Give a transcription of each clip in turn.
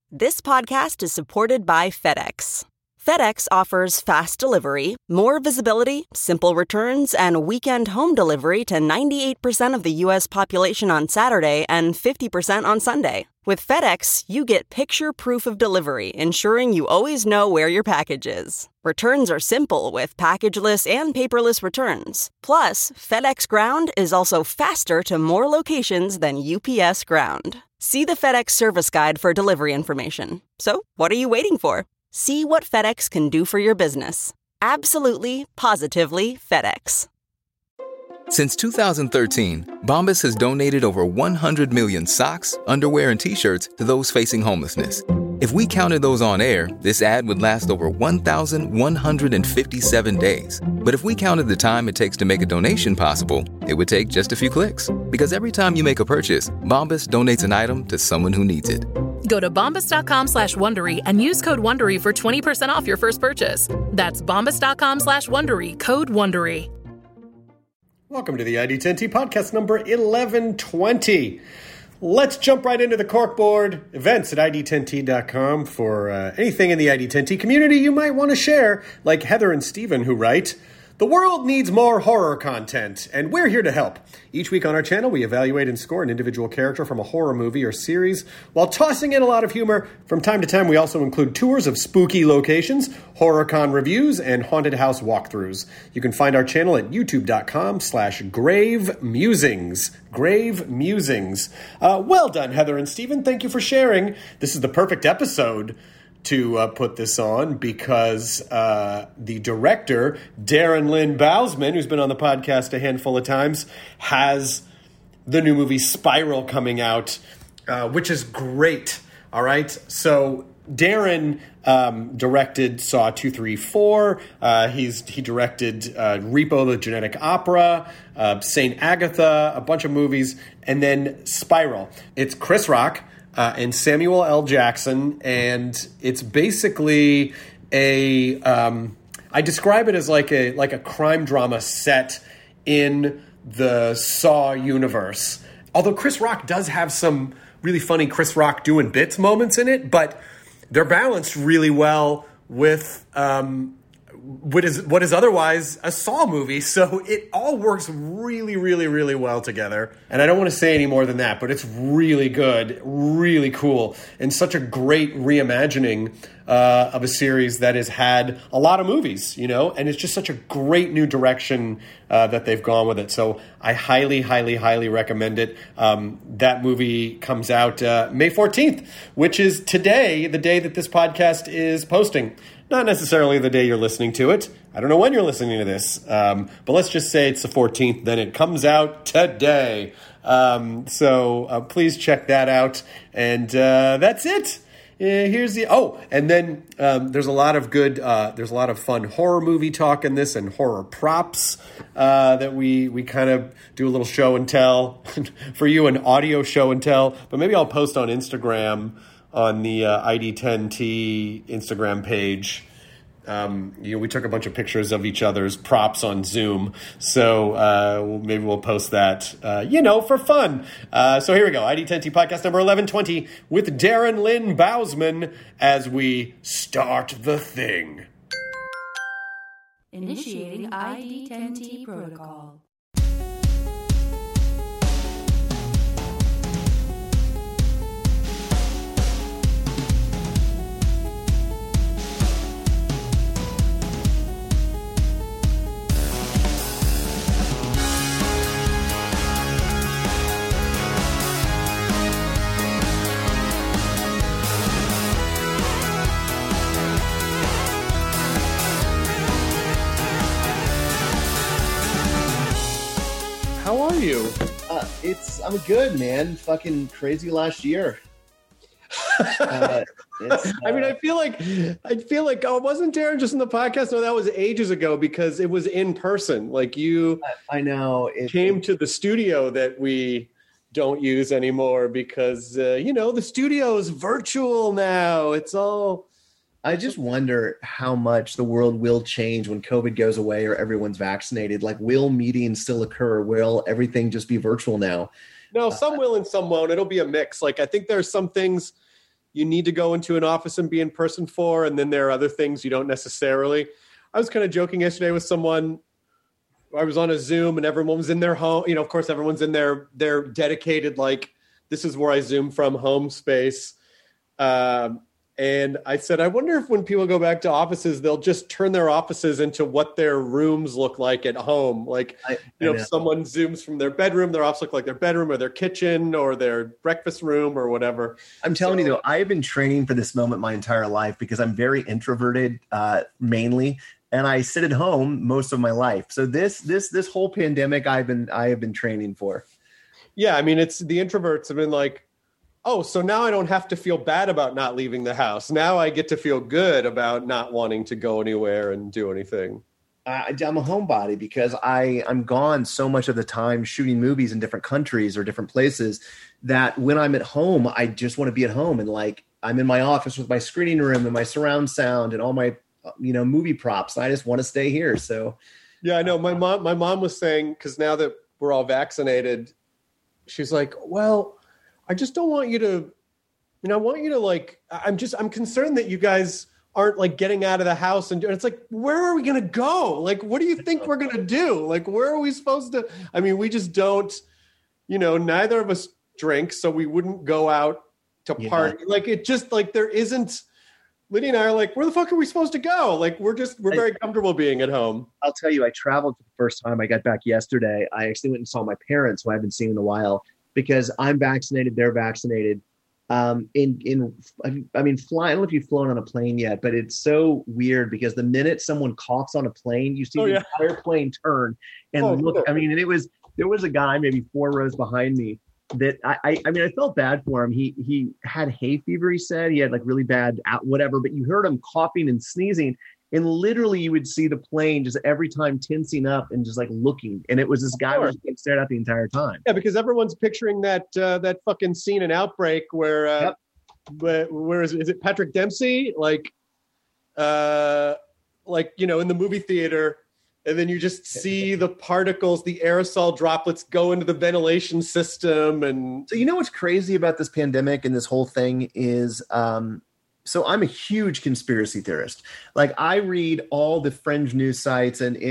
This podcast is supported by FedEx. FedEx offers fast delivery, more visibility, simple returns, and weekend home delivery to 98% of the U.S. population on Saturday and 50% on Sunday. With FedEx, you get picture proof of delivery, ensuring you always know where your package is. Returns are simple with packageless and paperless returns. Plus, FedEx Ground is also faster to more locations than UPS Ground. See the FedEx service guide for delivery information. So, what are you waiting for? See what FedEx can do for your business. Absolutely, positively FedEx. Since 2013, Bombas has donated over 100 million socks, underwear, and T-shirts to those facing homelessness. If we counted those on air, this ad would last over 1,157 days. But if we counted the time it takes to make a donation possible, it would take just a few clicks. Because every time you make a purchase, Bombas donates an item to someone who needs it. Go to bombas.com/Wondery and use code WONDERY for 20% off your first purchase. That's bombas.com/Wondery, code WONDERY. Welcome to the ID10T podcast number 1120. Let's jump right into the corkboard. Events at ID10T.com for anything in the ID10T community you might want to share, like Heather and Steven who write, "The world needs more horror content, and we're here to help. Each week on our channel, we evaluate and score an individual character from a horror movie or series, while tossing in a lot of humor. From time to time, we also include tours of spooky locations, HorrorCon reviews, and haunted house walkthroughs. You can find our channel at youtube.com/Grave Musings. Grave Musings. Well done, Heather and Steven. Thank you for sharing. This is the perfect episode to put this on because the director, Darren Lynn Bousman, who's been on the podcast a handful of times, has the new movie Spiral coming out, which is great. All right. So Darren directed Saw 2, 3, 4. He directed Repo the Genetic Opera, Saint Agatha, a bunch of movies, and then Spiral. It's Chris Rock and Samuel L. Jackson, and it's basically I describe it as like a crime drama set in the Saw universe. Although Chris Rock does have some really funny Chris Rock doing bits moments in it, but they're balanced really well with what is otherwise a Saw movie. So it all works really, really, really well together. And I don't want to say any more than that, but it's really good, really cool, and such a great reimagining of a series that has had a lot of movies, you know, and it's just such a great new direction that they've gone with it. So I highly, highly, highly recommend it. That movie comes out May 14th, which is today, the day that this podcast is posting. Not necessarily the day you're listening to it. I don't know when you're listening to this. But let's just say it's the 14th. Then it comes out today. So please check that out. And that's it. Here's the... Oh, and then there's a lot of good... there's a lot of fun horror movie talk in this and horror props that we kind of do a little show and tell. For you, an audio show and tell. But maybe I'll post on Instagram on the ID10T Instagram page. We took a bunch of pictures of each other's props on Zoom, so maybe we'll post that, for fun. So here we go, ID10T podcast number 1120 with Darren Lynn Bousman as we start the thing. Initiating ID10T protocol. How are you? I'm good, man. Fucking crazy last year. I feel like, oh, wasn't Darren just in the podcast? No, that was ages ago because it was in person. Like you, I know came to the studio that we don't use anymore because, the studio is virtual now. It's all. I just wonder how much the world will change when COVID goes away or everyone's vaccinated. Like, will meetings still occur? Will everything just be virtual now? No, some will and some won't. It'll be a mix. Like, I think there's some things, you need to go into an office and be in person for, and then there are other things you don't necessarily. I was kind of joking yesterday with someone. I was on a Zoom and everyone was in their home. You know, of course, everyone's in their dedicated, like, this is where I Zoom from home space. And I said, I wonder if when people go back to offices, they'll just turn their offices into what their rooms look like at home. Like, if someone Zooms from their bedroom, their office look like their bedroom or their kitchen or their breakfast room or whatever. I'm telling you, though, I have been training for this moment my entire life because I'm very introverted, mainly. And I sit at home most of my life. So this whole pandemic, I have been training for. Yeah, I mean, it's the introverts have been like, oh, so now I don't have to feel bad about not leaving the house. Now I get to feel good about not wanting to go anywhere and do anything. I'm a homebody because I'm gone so much of the time shooting movies in different countries or different places that when I'm at home, I just want to be at home. And like, I'm in my office with my screening room and my surround sound and all my, movie props. I just want to stay here. So, yeah, I know. My mom was saying, because now that we're all vaccinated, she's like, well, I just don't want you to, I want you to like, I'm concerned that you guys aren't like getting out of the house. And it's like, where are we going to go? Like, what do you think we're going to do? Like, where are we supposed to, we just don't, neither of us drink. So we wouldn't go out to party. Like, it just like, there isn't, Lydia and I are like, where the fuck are we supposed to go? Like, we're very comfortable being at home. I'll tell you, I traveled for the first time. I got back yesterday. I actually went and saw my parents, who I haven't seen in a while, because I'm vaccinated, they're vaccinated. Flying, I don't know if you've flown on a plane yet, but it's so weird because the minute someone coughs on a plane, you see the entire plane turn and look. And there was a guy maybe 4 rows behind me that I felt bad for him. He had hay fever, he said. He had like really bad whatever, but you heard him coughing and sneezing. And literally you would see the plane just every time tensing up and just like looking. And it was this guy was just staring at the entire time. Yeah, because everyone's picturing that fucking scene in Outbreak where where is it Patrick Dempsey? Like in the movie theater, and then you just see the particles, the aerosol droplets go into the ventilation system. And so what's crazy about this pandemic and this whole thing is so I'm a huge conspiracy theorist. Like, I read all the fringe news sites and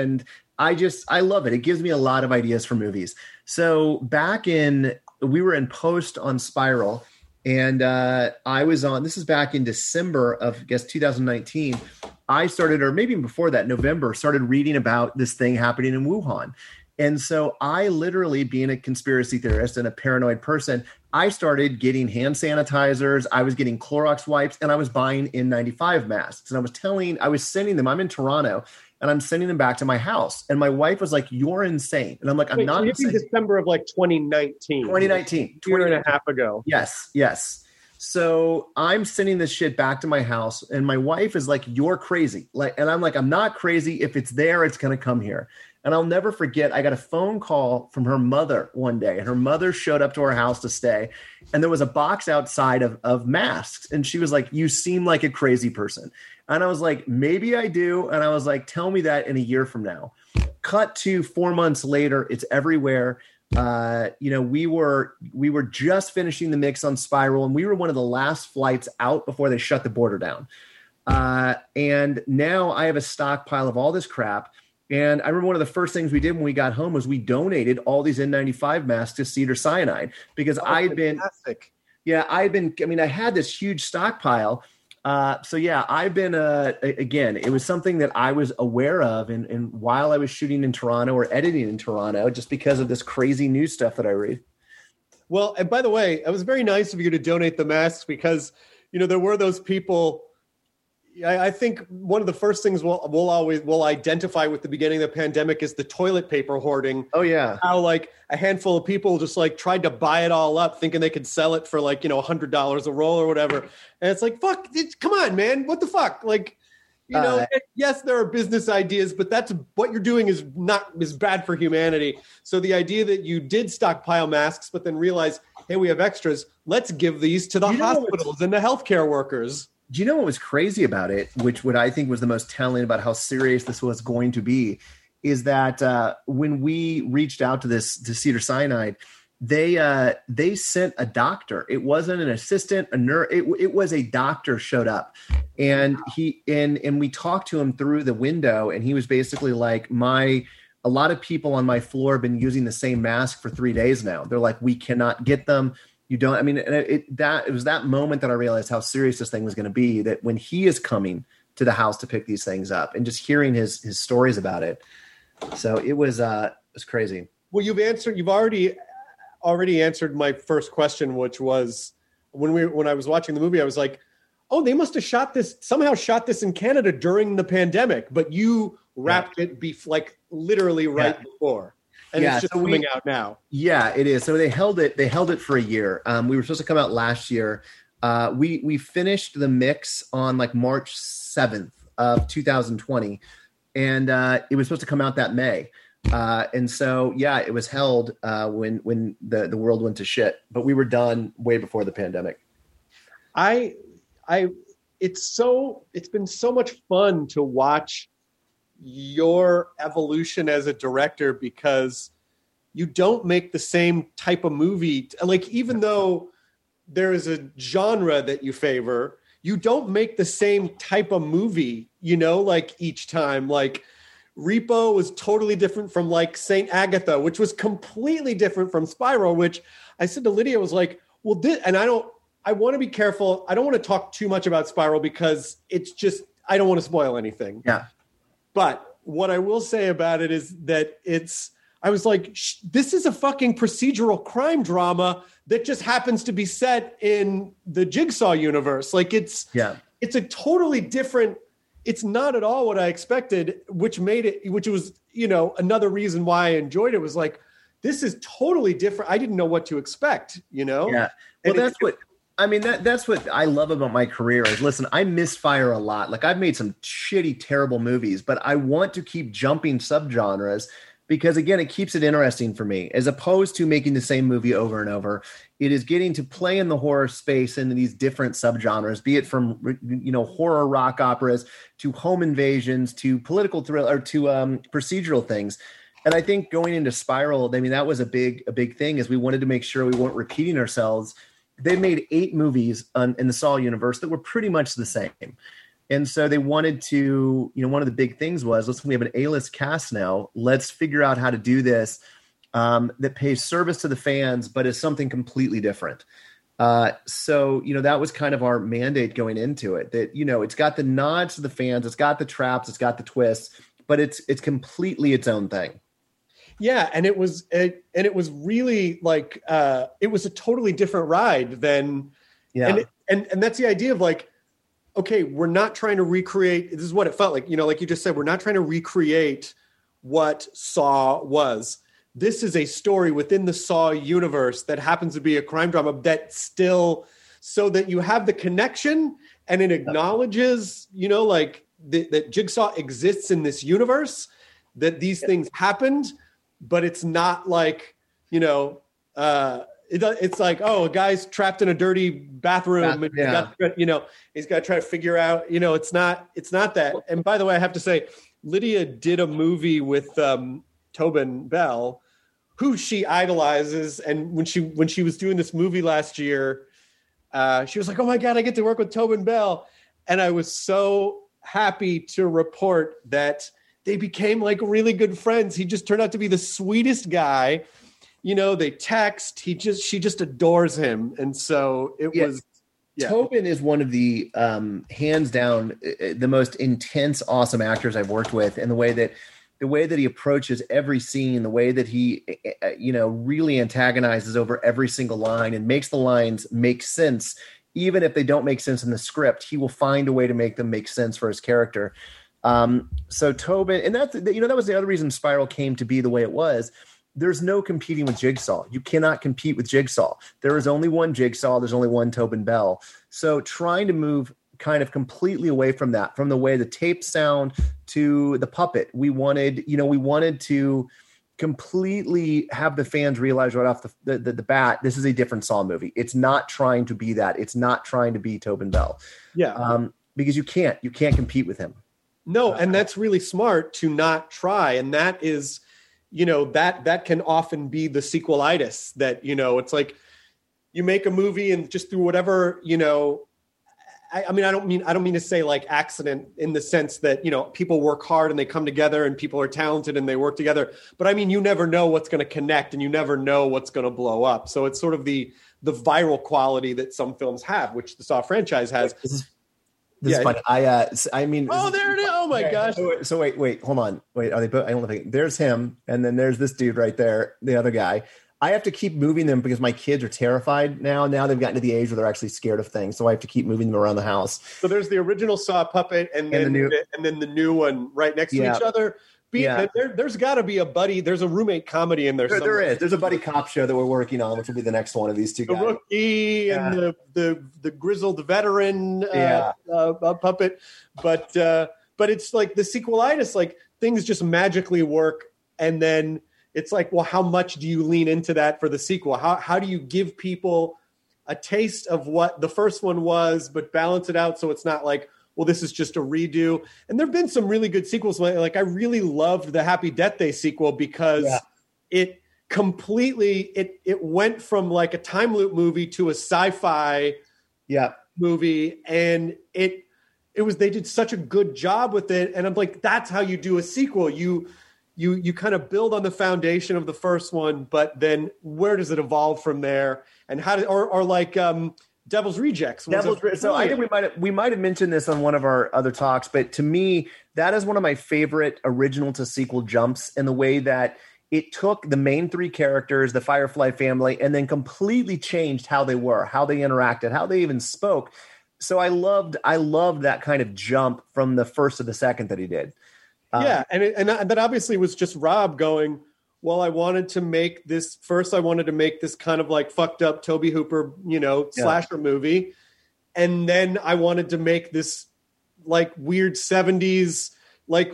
I love it. It gives me a lot of ideas for movies. So we were in post on Spiral, and I was on, this is back in December of, I guess, 2019. I started, or maybe before that, November, started reading about this thing happening in Wuhan. And so I literally, being a conspiracy theorist and a paranoid person, I started getting hand sanitizers. I was getting Clorox wipes, and I was buying N95 masks. And I was sending them. I'm in Toronto, and I'm sending them back to my house. And my wife was like, "You're insane." And I'm like, "I'm not insane." December of like 2019. 2019. 20 and a half ago. Yes. So I'm sending this shit back to my house, and my wife is like, "You're crazy." And I'm like, "I'm not crazy. If it's there, it's going to come here." And I'll never forget, I got a phone call from her mother one day, and her mother showed up to our house to stay. And there was a box outside of masks. And she was like, "You seem like a crazy person." And I was like, "Maybe I do." And I was like, "Tell me that in a year from now." Cut to 4 months later, it's everywhere. We were just finishing the mix on Spiral, and we were one of the last flights out before they shut the border down. And now I have a stockpile of all this crap. And I remember one of the first things we did when we got home was we donated all these N95 masks to Cedars-Sinai because I had this huge stockpile. I've been, again, it was something that I was aware of and while I was shooting in Toronto or editing in Toronto, just because of this crazy news stuff that I read. Well, and by the way, it was very nice of you to donate the masks because, there were those people. I think one of the first things we'll identify with the beginning of the pandemic is the toilet paper hoarding. Oh yeah. How like a handful of people just like tried to buy it all up thinking they could sell it for like, $100 a roll or whatever. And it's like, fuck, come on, man. What the fuck? Like, yes, there are business ideas, but that's what you're doing is bad for humanity. So the idea that you did stockpile masks, but then realize, hey, we have extras. Let's give these to the hospitals and the healthcare workers. Do you know what was crazy about it, what I think was the most telling about how serious this was going to be, is that when we reached out to Cedars-Sinai, they sent a doctor. It wasn't an assistant, a nurse. It was a doctor showed up, and we talked to him through the window, and he was basically like, a lot of people on my floor have been using the same mask for 3 days now. They're like, we cannot get them. You don't. I mean, it was that moment that I realized how serious this thing was going to be. That when he is coming to the house to pick these things up, and just hearing his stories about it, so it was crazy. Well, you've already answered my first question, which was when I was watching the movie, I was like, oh, they must have shot this in Canada during the pandemic, but you wrapped it like literally right before. And it's just coming out now. Yeah, it is. So they held it for a year. We were supposed to come out last year. We finished the mix on like March 7th of 2020. And it was supposed to come out that May. And so, it was held when the world went to shit, but we were done way before the pandemic. It's been so much fun to watch your evolution as a director, because you don't make the same type of movie. Like, even though there is a genre that you favor, you don't make the same type of movie, like each time. Like, Repo was totally different from like Saint Agatha, which was completely different from Spiral, which I said to Lydia, was like, well, I want to be careful. I don't want to talk too much about Spiral because I don't want to spoil anything. Yeah. But what I will say about it is that I was like, this is a fucking procedural crime drama that just happens to be set in the Jigsaw universe. Like it's a totally different, it's not at all what I expected, which was, another reason why I enjoyed it, was like, this is totally different. I didn't know what to expect, Yeah. Well, that's what I love about my career is, listen, I misfire a lot. Like, I've made some shitty, terrible movies, but I want to keep jumping subgenres because, again, it keeps it interesting for me, as opposed to making the same movie over and over. It is getting to play in the horror space in these different subgenres, be it from, horror rock operas to home invasions to political thriller to procedural things. And I think going into Spiral, that was a big thing, is we wanted to make sure we weren't repeating ourselves. They made 8 movies in the Saw universe that were pretty much the same. And so they wanted to, one of the big things was, listen, we have an A-list cast now. Let's figure out how to do this that pays service to the fans, but is something completely different. So that was kind of our mandate going into it, that, it's got the nods to the fans, it's got the traps, it's got the twists, but it's completely its own thing. Yeah, and it was really like it was a totally different ride than, and that's the idea of like, okay, we're not trying to recreate. This is what it felt like, like you just said, we're not trying to recreate what Saw was. This is a story within the Saw universe that happens to be a crime drama that still, so that you have the connection and it acknowledges, like that Jigsaw exists in this universe, that these things happened. But it's not like, it's like, oh, a guy's trapped in a dirty bathroom. And he's got to try to figure out, it's not that. And by the way, I have to say, Lydia did a movie with Tobin Bell, who she idolizes. And when she was doing this movie last year, she was like, oh my God, I get to work with Tobin Bell. And I was so happy to report that they became like really good friends. He just turned out to be the sweetest guy. They text. She just adores him. And so it was. Yeah. Tobin is one of the hands down the most intense, awesome actors I've worked with, and the way that he approaches every scene, the way that he really antagonizes over every single line and makes the lines make sense, even if they don't make sense in the script. He will find a way to make them make sense for his character. So Tobin, and that was the other reason Spiral came to be the way it was. There's no competing with Jigsaw. You cannot compete with Jigsaw. There is only one Jigsaw. There's only one Tobin Bell. So trying to move kind of completely away from that, from the way the tapes sound to the puppet, we wanted to completely have the fans realize right off the bat, this is a different Saw movie. It's not trying to be that. It's not trying to be Tobin Bell. Yeah. Because you can't compete with him. No, and that's really smart to not try. And that is, that can often be the sequelitis that, it's like you make a movie and just through whatever, I don't mean to say like accident in the sense that, people work hard and they come together and people are talented and they work together. But I mean, you never know what's going to connect and you never know what's going to blow up. So it's sort of the viral quality that some films have, which the Saw franchise has. This is funny. I mean, oh, there it is. Oh my gosh. So wait, hold on. Wait, are they both? I don't think there's him. And then there's this dude right there, the other guy. I have to keep moving them because my kids are terrified now. Now they've gotten to the age where they're actually scared of things. So I have to keep moving them around the house. So there's the original Saw puppet and then the new one right next to each other. There's got to be a buddy. There's a roommate comedy in there. There is. There's a buddy cop show that we're working on, which will be the next one of these two guys. The rookie and the grizzled veteran puppet. But it's like the sequelitis, like things just magically work. And then it's like, well, how much do you lean into that for the sequel? How do you give people a taste of what the first one was, but balance it out so it's not like, well, this is just a redo. And there have been some really good sequels. Like I really loved the Happy Death Day sequel because it completely, it went from like a time loop movie to a sci-fi movie. And it was, they did such a good job with it. And I'm like, that's how you do a sequel. You kind of build on the foundation of the first one, but then where does it evolve from there? And how or like Devil's Rejects. So I think we might have mentioned this on one of our other talks, but to me, that is one of my favorite original to sequel jumps in the way that it took the main three characters, the Firefly family, and then completely changed how they were, how they interacted, how they even spoke. So I loved that kind of jump from the first to the second that he did. And that obviously was just Rob going, well, I wanted to make this kind of like fucked up Tobe Hooper, slasher movie. And then I wanted to make this like weird 70s, like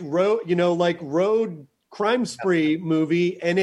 road crime spree movie. And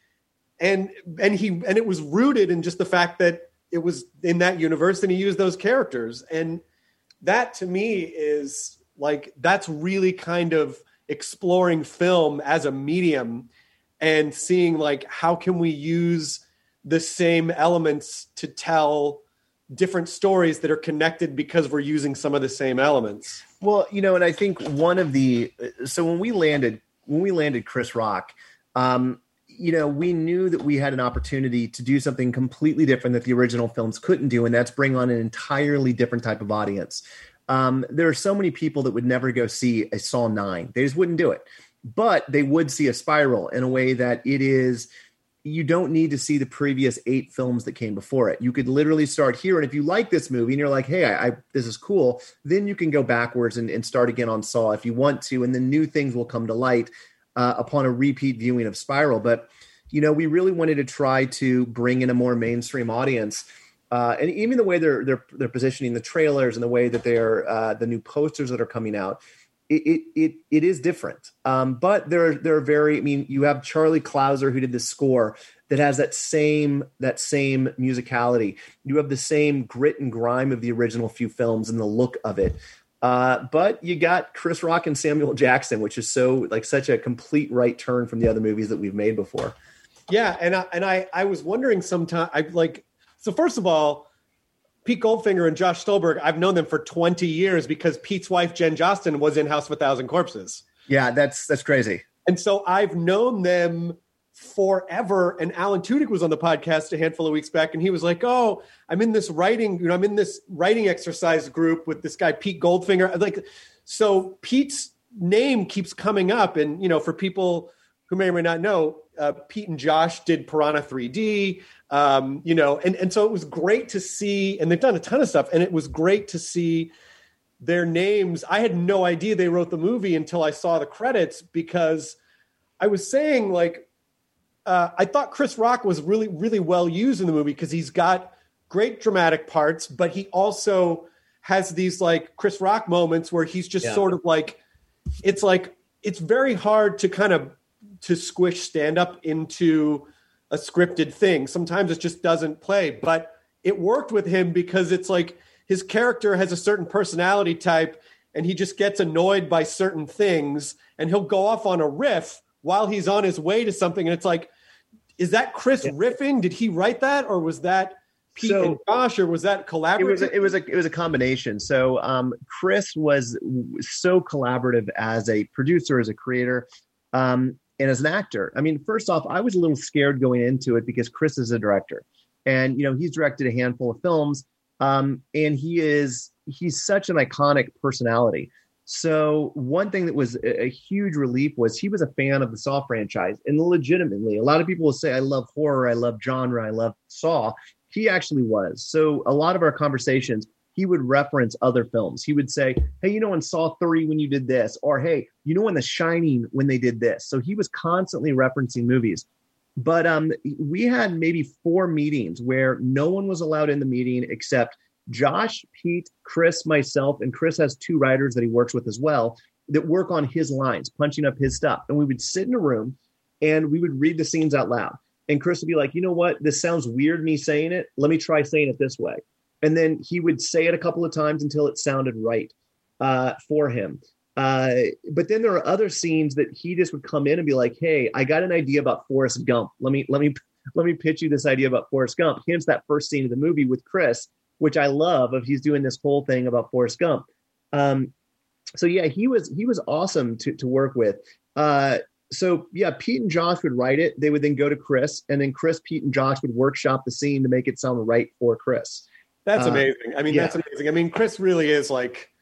it was rooted in just the fact that it was in that universe and he used those characters. And that to me is like, that's really kind of exploring film as a medium and seeing like how can we use the same elements to tell different stories that are connected because we're using some of the same elements. Well, and I think so when we landed Chris Rock, we knew that we had an opportunity to do something completely different that the original films couldn't do, and that's bring on an entirely different type of audience. There are so many people that would never go see a Saw 9. They just wouldn't do it. But they would see a Spiral in a way that it is, you don't need to see the previous 8 films that came before it. You could literally start here. And if you like this movie and you're like, hey, this is cool, then you can go backwards and start again on Saw if you want to. And then new things will come to light upon a repeat viewing of Spiral. But, we really wanted to try to bring in a more mainstream audience. And even the way they're positioning the trailers and the way that they're the new posters that are coming out, it is different. But they're very. I mean, you have Charlie Clouser who did the score that has that same musicality. You have the same grit and grime of the original few films and the look of it. But you got Chris Rock and Samuel Jackson, which is such a complete right turn from the other movies that we've made before. Yeah, and I was wondering sometime. So first of all, Pete Goldfinger and Josh Stolberg, I've known them for 20 years because Pete's wife, Jen Jostin, was in House of a Thousand Corpses. Yeah, that's crazy. And so I've known them forever. And Alan Tudyk was on the podcast a handful of weeks back, and he was like, oh, I'm in this writing exercise group with this guy, Pete Goldfinger. So Pete's name keeps coming up. And, for people who may or may not know, Pete and Josh did Piranha 3D. And so it was great to see, and they've done a ton of stuff, and it was great to see their names. I had no idea they wrote the movie until I saw the credits, because I was saying I thought Chris Rock was really, really well used in the movie because he's got great dramatic parts, but he also has these Chris Rock moments where he's just sort of it's very hard to squish stand-up into a scripted thing. Sometimes it just doesn't play, but it worked with him because it's his character has a certain personality type and he just gets annoyed by certain things and he'll go off on a riff while he's on his way to something. And it's like, is that Chris riffing? Did he write that? Or was that Pete and Josh, or was that collaborative? It was a combination. So Chris was so collaborative as a producer, as a creator, and as an actor. I mean, first off, I was a little scared going into it because Chris is a director, and he's directed a handful of films, and he's such an iconic personality. So one thing that was a huge relief was he was a fan of the Saw franchise, and legitimately, a lot of people will say, I love horror, I love genre, I love Saw. He actually was. So a lot of our conversations, he would reference other films. He would say, hey, in Saw 3 when you did this, or hey, in The Shining when they did this. So he was constantly referencing movies. But we had maybe 4 meetings where no one was allowed in the meeting except Josh, Pete, Chris, myself, and Chris has 2 writers that he works with as well that work on his lines, punching up his stuff. And we would sit in a room and we would read the scenes out loud. And Chris would be like, you know what? This sounds weird, me saying it. Let me try saying it this way. And then he would say it a couple of times until it sounded right for him. But then there are other scenes that he just would come in and be like, hey, I got an idea about Forrest Gump. Let me pitch you this idea about Forrest Gump. Hence that first scene of the movie with Chris, which I love, of he's doing this whole thing about Forrest Gump. So yeah, he was awesome to work with. So yeah, Pete and Josh would write it. They would then go to Chris, and then Chris, Pete, and Josh would workshop the scene to make it sound right for Chris. That's amazing. I mean, that's amazing. I mean, Chris really is like,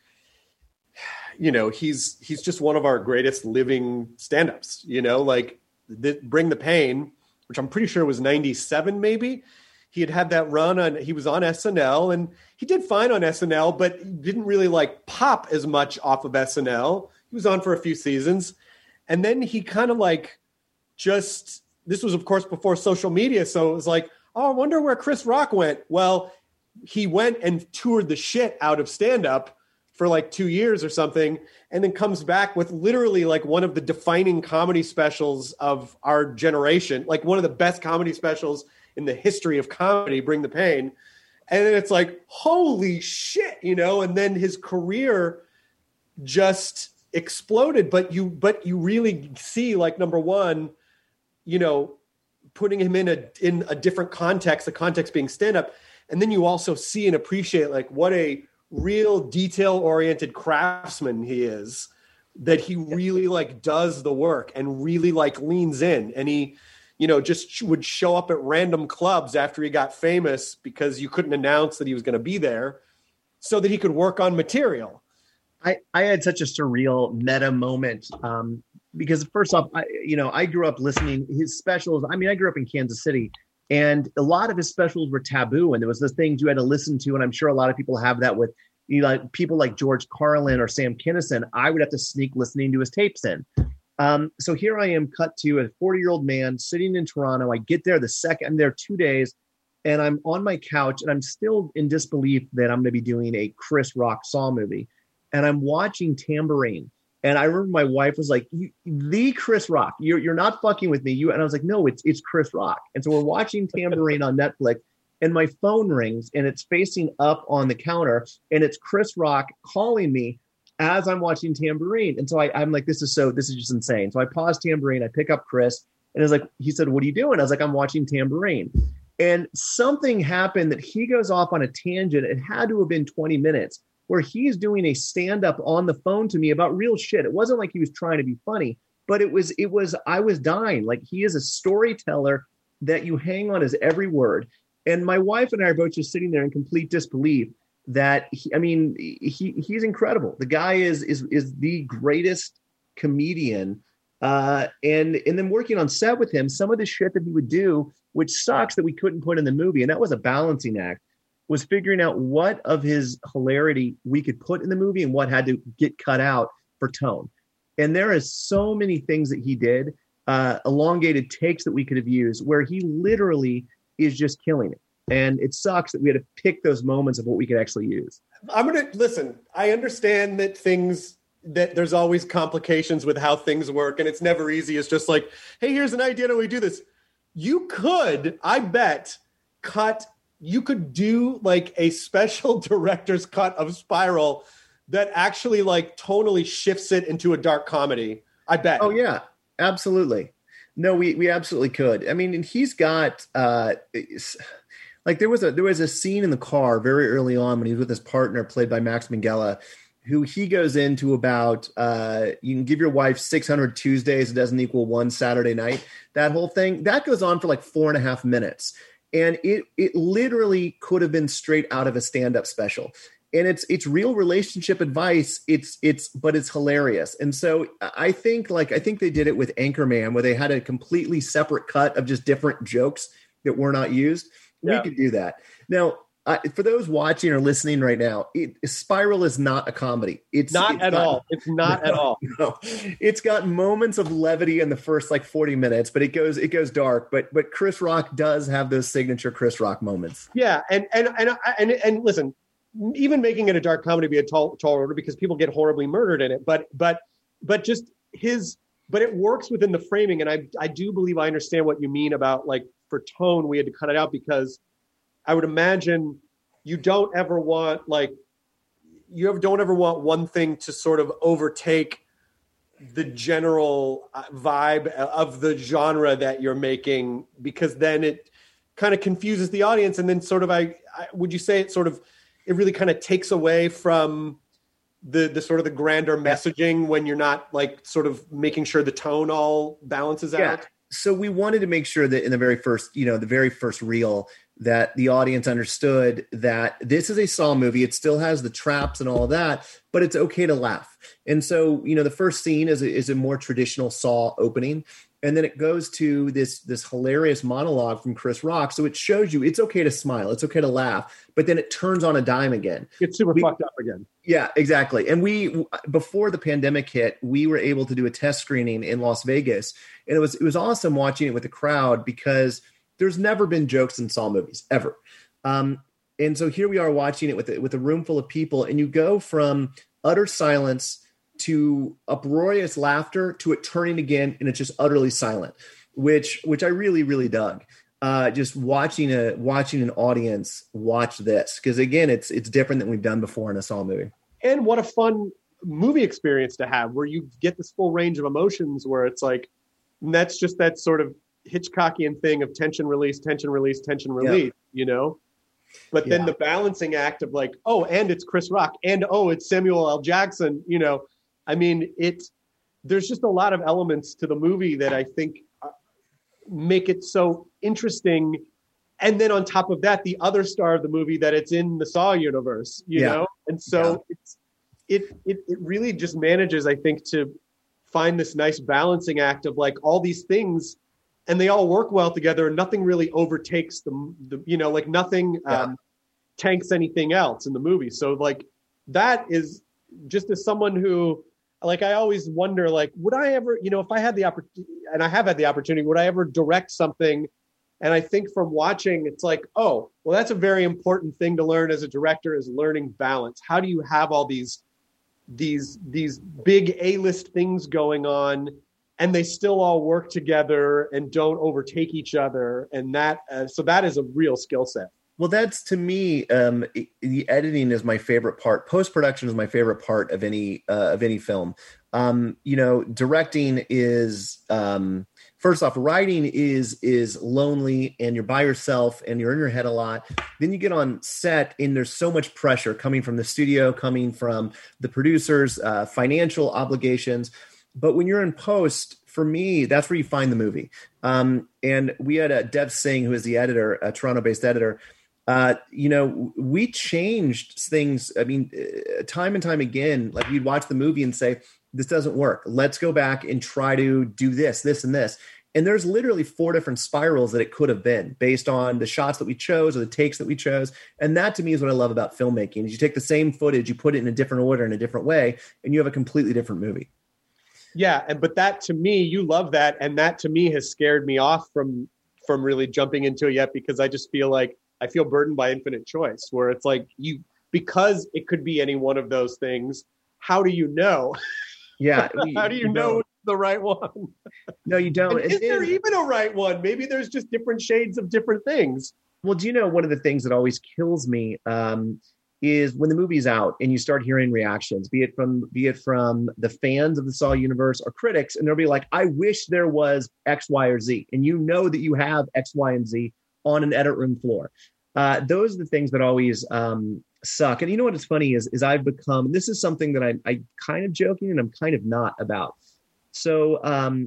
he's just one of our greatest living stand-ups, like Bring the Pain, which I'm pretty sure was 97 maybe. He had that run he was on SNL, and he did fine on SNL, but didn't really like pop as much off of SNL. He was on for a few seasons. And then he kind of like this was of course before social media. So it was like, oh, I wonder where Chris Rock went. Well, he went and toured the shit out of stand-up for like 2 years or something, and then comes back with literally like one of the defining comedy specials of our generation, like one of the best comedy specials in the history of comedy, Bring the Pain. And then it's like, holy shit, and then his career just exploded. But you really see, like, number one, putting him in a different context, the context being stand-up. And then you also see and appreciate like what a real detail-oriented craftsman he is, that he really like does the work and really like leans in. And he, just would show up at random clubs after he got famous because you couldn't announce that he was going to be there, so that he could work on material. I had such a surreal meta moment because first off, I grew up listening his specials. I mean, I grew up in Kansas City, and a lot of his specials were taboo, and there was the things you had to listen to. And I'm sure a lot of people have that with people like George Carlin or Sam Kinison. I would have to sneak listening to his tapes in. So here I am, cut to a 40-year-old man sitting in Toronto. I get there I'm there 2 days, and I'm on my couch, and I'm still in disbelief that I'm going to be doing a Chris Rock Saw movie. And I'm watching Tambourine. And I remember my wife was like, the Chris Rock, you're not fucking with me. And I was like, no, it's Chris Rock. And so we're watching Tambourine on Netflix, and my phone rings, and it's facing up on the counter, and it's Chris Rock calling me as I'm watching Tambourine. And so I'm like, this is just insane. So I pause Tambourine, I pick up Chris, and it's like, he said, what are you doing? I was like, I'm watching Tambourine. And something happened that he goes off on a tangent. It had to have been 20 minutes. Where he's doing a stand-up on the phone to me about real shit. It wasn't like he was trying to be funny, but it was, I was dying. Like, he is a storyteller that you hang on his every word. And my wife and I are both just sitting there in complete disbelief that he's incredible. The guy is the greatest comedian. And then working on set with him, some of the shit that he would do, which sucks that we couldn't put in the movie. And that was a balancing act, was figuring out what of his hilarity we could put in the movie and what had to get cut out for tone. And there is so many things that he did, elongated takes that we could have used, where he literally is just killing it. And it sucks that we had to pick those moments of what we could actually use. I'm going to listen. I understand that there's always complications with how things work, and it's never easy. It's just like, hey, here's an idea. How do we do this? You could, I bet, you could do like a special director's cut of Spiral that actually like tonally shifts it into a dark comedy. I bet. Oh yeah. Absolutely. No, we absolutely could. I mean, and he's got like there was a scene in the car very early on when he was with his partner, played by Max Minghella, who he goes into about you can give your wife 600 Tuesdays, it doesn't equal one Saturday night. That whole thing that goes on for like 4.5 minutes, and it literally could have been straight out of a stand-up special. And it's real relationship advice. But it's hilarious. And so I think they did it with Anchorman, where they had a completely separate cut of just different jokes that were not used. Yeah. We could do that. Now, for those watching or listening right now, Spiral is not a comedy. It's not at all. It's not at all. No. It's got moments of levity in the first like 40 minutes, but it goes dark. But Chris Rock does have those signature Chris Rock moments. Yeah, and listen. Even making it a dark comedy be a tall order because people get horribly murdered in it, but it works within the framing, and I do believe I understand what you mean about like for tone we had to cut it out because I would imagine you don't ever want one thing to sort of overtake the general vibe of the genre that you're making, because then it kind of confuses the audience, and then sort of would you say it really kind of takes away from the sort of the grander messaging when you're not like sort of making sure the tone all balances out. So we wanted to make sure that in the very first reel that the audience understood that this is a Saw movie. It still has the traps and all of that, but it's okay to laugh. And so, the first scene is a more traditional Saw opening. And then it goes to this hilarious monologue from Chris Rock. So it shows you it's okay to smile, it's okay to laugh, but then it turns on a dime again. It's super fucked up again. Yeah, exactly. And before the pandemic hit, we were able to do a test screening in Las Vegas, and it was awesome watching it with the crowd because there's never been jokes in Saw movies ever. And so here we are watching it with a room full of people, and you go from utter silence to uproarious laughter to it turning again and it's just utterly silent, which I really, really dug. Just watching an audience watch this, because again, it's different than we've done before in a Saw movie. And what a fun movie experience to have, where you get this full range of emotions, where it's like, and that's just that sort of Hitchcockian thing of tension release, yeah. But then the balancing act of like, oh, and it's Chris Rock, and oh, it's Samuel L. Jackson, I mean, there's just a lot of elements to the movie that I think make it so interesting. And then on top of that, the other star of the movie, that it's in the Saw universe, you know? And so it really just manages, I think, to find this nice balancing act of like all these things, and they all work well together, and nothing really overtakes nothing tanks anything else in the movie. So like that is just as someone who, like, I always wonder, like, would I ever, if I had the opportunity, and I have had the opportunity, would I ever direct something? And I think from watching, it's like, oh, well, that's a very important thing to learn as a director, is learning balance. How do you have all these big A-list things going on, and they still all work together and don't overtake each other? And that, so that is a real skill set. Well, that's, to me, the editing is my favorite part. Post-production is my favorite part of any film. Directing is, first off, writing is lonely, and you're by yourself and you're in your head a lot. Then you get on set and there's so much pressure coming from the studio, coming from the producers, financial obligations. But when you're in post, for me, that's where you find the movie. And we had Dev Singh, who is the editor, a Toronto-based editor. We changed things. I mean, time and time again, like we'd watch the movie and say, this doesn't work. Let's go back and try to do this, and this. And there's literally 4 different spirals that it could have been based on the shots that we chose or the takes that we chose. And that, to me, is what I love about filmmaking, is you take the same footage, you put it in a different order, in a different way, and you have a completely different movie. Yeah. But that, to me, you love that. And that, to me, has scared me off from really jumping into it yet, because I just feel like I feel burdened by infinite choice, where it's like, because it could be any one of those things. How do you know? Yeah. How do you know it's the right one? No, you don't. Is there even a right one? Maybe there's just different shades of different things. Well, do you know one of the things that always kills me is when the movie's out and you start hearing reactions, be it from the fans of the Saw universe or critics, and they'll be like, I wish there was X, Y, or Z. And you know that you have X, Y, and Z on an edit room floor. Those are the things that always suck. And you know what is funny is I've become, this is something that I kind of joking and I'm kind of not about. So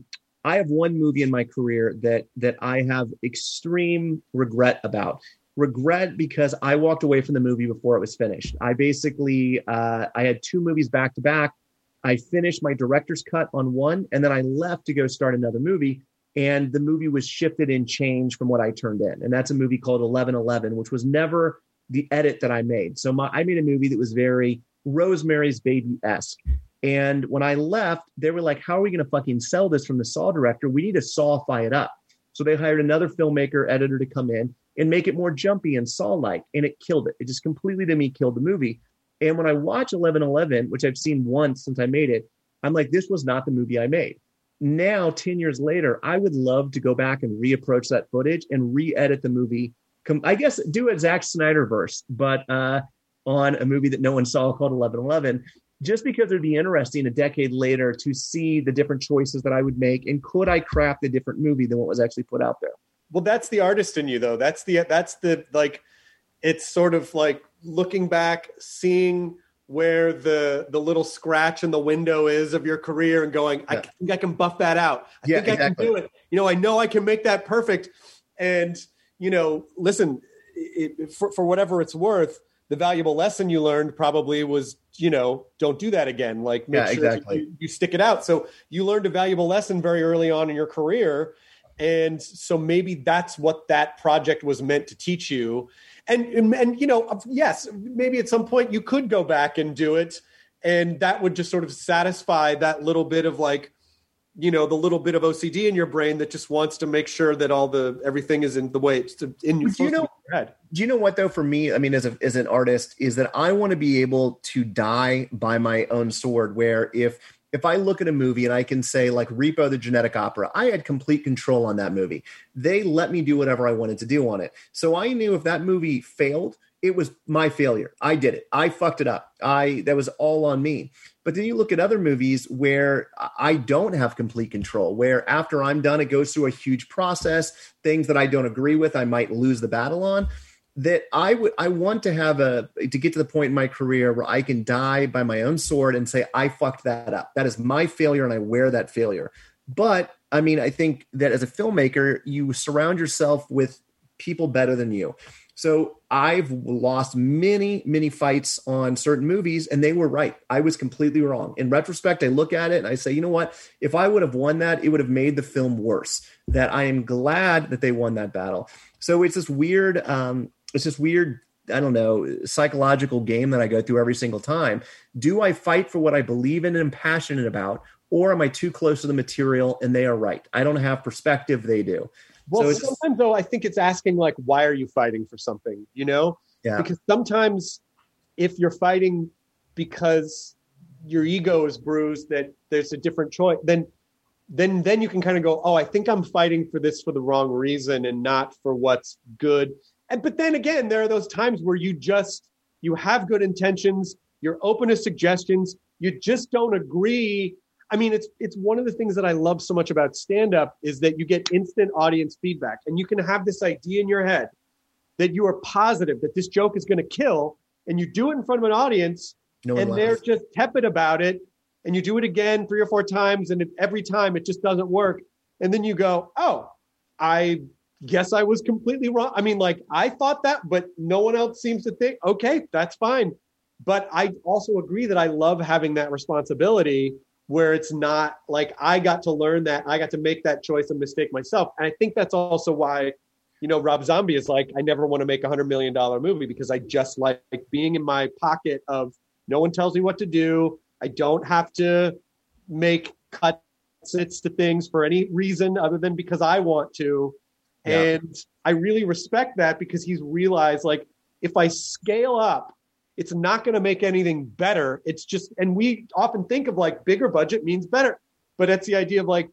I have one movie in my career that I have extreme regret about. Regret because I walked away from the movie before it was finished. I basically, I had 2 movies back to back. I finished my director's cut on one, and then I left to go start another movie. And the movie was shifted and changed from what I turned in. And that's a movie called 11/11, which was never the edit that I made. So I made a movie that was very Rosemary's Baby-esque. And when I left, they were like, how are we going to fucking sell this from the Saw director? We need to Saw-fy it up. So they hired another filmmaker, editor to come in and make it more jumpy and Saw-like. And it killed it. It just completely, to me, killed the movie. And when I watch 11/11, which I've seen once since I made it, I'm like, this was not the movie I made. Now, 10 years later, I would love to go back and reapproach that footage and re-edit the movie. I guess do a Zack Snyder verse, but on a movie that no one saw called 11/11, just because it'd be interesting a decade later to see the different choices that I would make. And could I craft a different movie than what was actually put out there? Well, that's the artist in you, though. That's the like, it's sort of like looking back, seeing where the little scratch in the window is of your career and going, I think I can buff that out. I think I can do it. I know I can make that perfect. And, listen, for whatever it's worth, the valuable lesson you learned probably was, don't do that again. Like, make sure you stick it out. So you learned a valuable lesson very early on in your career. And so maybe that's what that project was meant to teach you. And yes, maybe at some point you could go back and do it. And that would just sort of satisfy that little bit of like, the little bit of OCD in your brain that just wants to make sure that everything is in the way it's in your head. Do you know what though, for me, I mean, as an artist, is that I want to be able to die by my own sword, where if I look at a movie and I can say like Repo the Genetic Opera, I had complete control on that movie. They let me do whatever I wanted to do on it. So I knew if that movie failed, it was my failure. I did it. I fucked it up. That was all on me. But then you look at other movies where I don't have complete control, where after I'm done, it goes through a huge process, things that I don't agree with, I might lose the battle on. That I want to have to get to the point in my career where I can die by my own sword and say, I fucked that up. That is my failure and I wear that failure. But I mean, I think that as a filmmaker, you surround yourself with people better than you. So I've lost many, many fights on certain movies and they were right. I was completely wrong. In retrospect, I look at it and I say, you know what? If I would have won that, it would have made the film worse. That I am glad that they won that battle. So it's this weird, I don't know, psychological game that I go through every single time. Do I fight for what I believe in and am passionate about, or am I too close to the material and they are right? I don't have perspective, they do. Well, so sometimes though, I think it's asking like, why are you fighting for something, Yeah. Because sometimes if you're fighting because your ego is bruised, that there's a different choice, then you can kind of go, oh, I think I'm fighting for this for the wrong reason and not for what's good. But then again, there are those times where you have good intentions, you're open to suggestions, you just don't agree. I mean, it's one of the things that I love so much about stand-up is that you get instant audience feedback, and you can have this idea in your head that you are positive that this joke is going to kill, and you do it in front of an audience, and they're just tepid about it, and you do it again 3 or 4 times, and every time it just doesn't work. And then you go, oh, I guess I was completely wrong. I mean, like, I thought that, but no one else seems to think, okay, that's fine. But I also agree that I love having that responsibility where it's not like I got to learn that, I got to make that choice and mistake myself. And I think that's also why, Rob Zombie is like, I never want to make $100 million movie because I just like being in my pocket of no one tells me what to do. I don't have to make cuts to things for any reason other than because I want to. Yeah. And I really respect that because he's realized like, if I scale up, it's not going to make anything better. It's just, and we often think of like bigger budget means better, but it's the idea of like,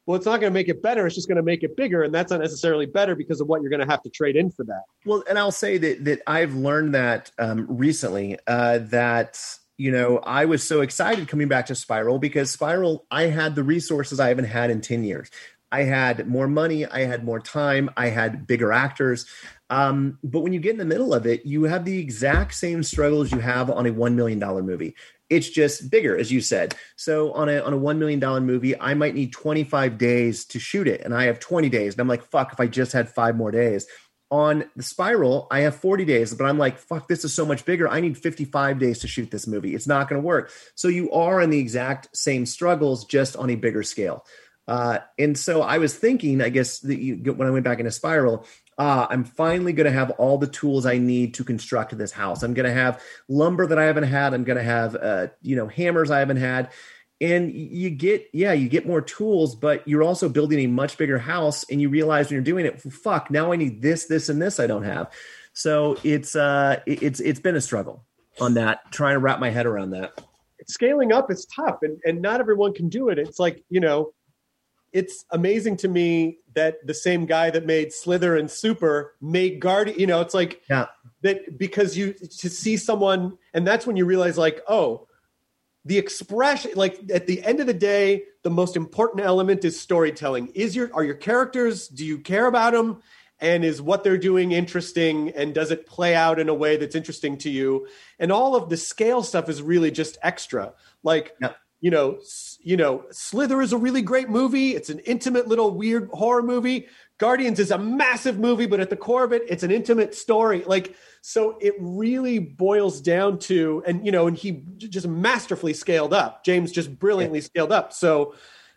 well, it's not going to make it better. It's just going to make it bigger. And that's not necessarily better because of what you're going to have to trade in for that. Well, and I'll say that I've learned that recently that, I was so excited coming back to Spiral because Spiral, I had the resources I haven't had in 10 years. I had more money. I had more time. I had bigger actors. But when you get in the middle of it, you have the exact same struggles you have on a $1 million movie. It's just bigger, as you said. So on a $1 million movie, I might need 25 days to shoot it. And I have 20 days. And I'm like, fuck, if I just had 5 more days. On the Spiral, I have 40 days, but I'm like, fuck, this is so much bigger. I need 55 days to shoot this movie. It's not going to work. So you are in the exact same struggles, just on a bigger scale. And so I was thinking, I guess, when I went back into Spiral, I'm finally going to have all the tools I need to construct this house. I'm going to have lumber that I haven't had. I'm going to have, hammers I haven't had. And you get more tools, but you're also building a much bigger house. And you realize when you're doing it, fuck, now I need this, this, and this I don't have. So it's been a struggle on that, trying to wrap my head around that. Scaling up is tough, and not everyone can do it. It's like, it's amazing to me that the same guy that made Slither and Super made Guardian. It's like that because to see someone, and that's when you realize, like, oh, the expression. Like at the end of the day, the most important element is storytelling. Are your characters? Do you care about them? And is what they're doing interesting? And does it play out in a way that's interesting to you? And all of the scale stuff is really just extra. Like. Yeah. Slither is a really great movie. It's an intimate little weird horror movie. Guardians is a massive movie, but at the core of it, it's an intimate story. Like, so it really boils down to, and he just masterfully scaled up. James just brilliantly scaled up. So,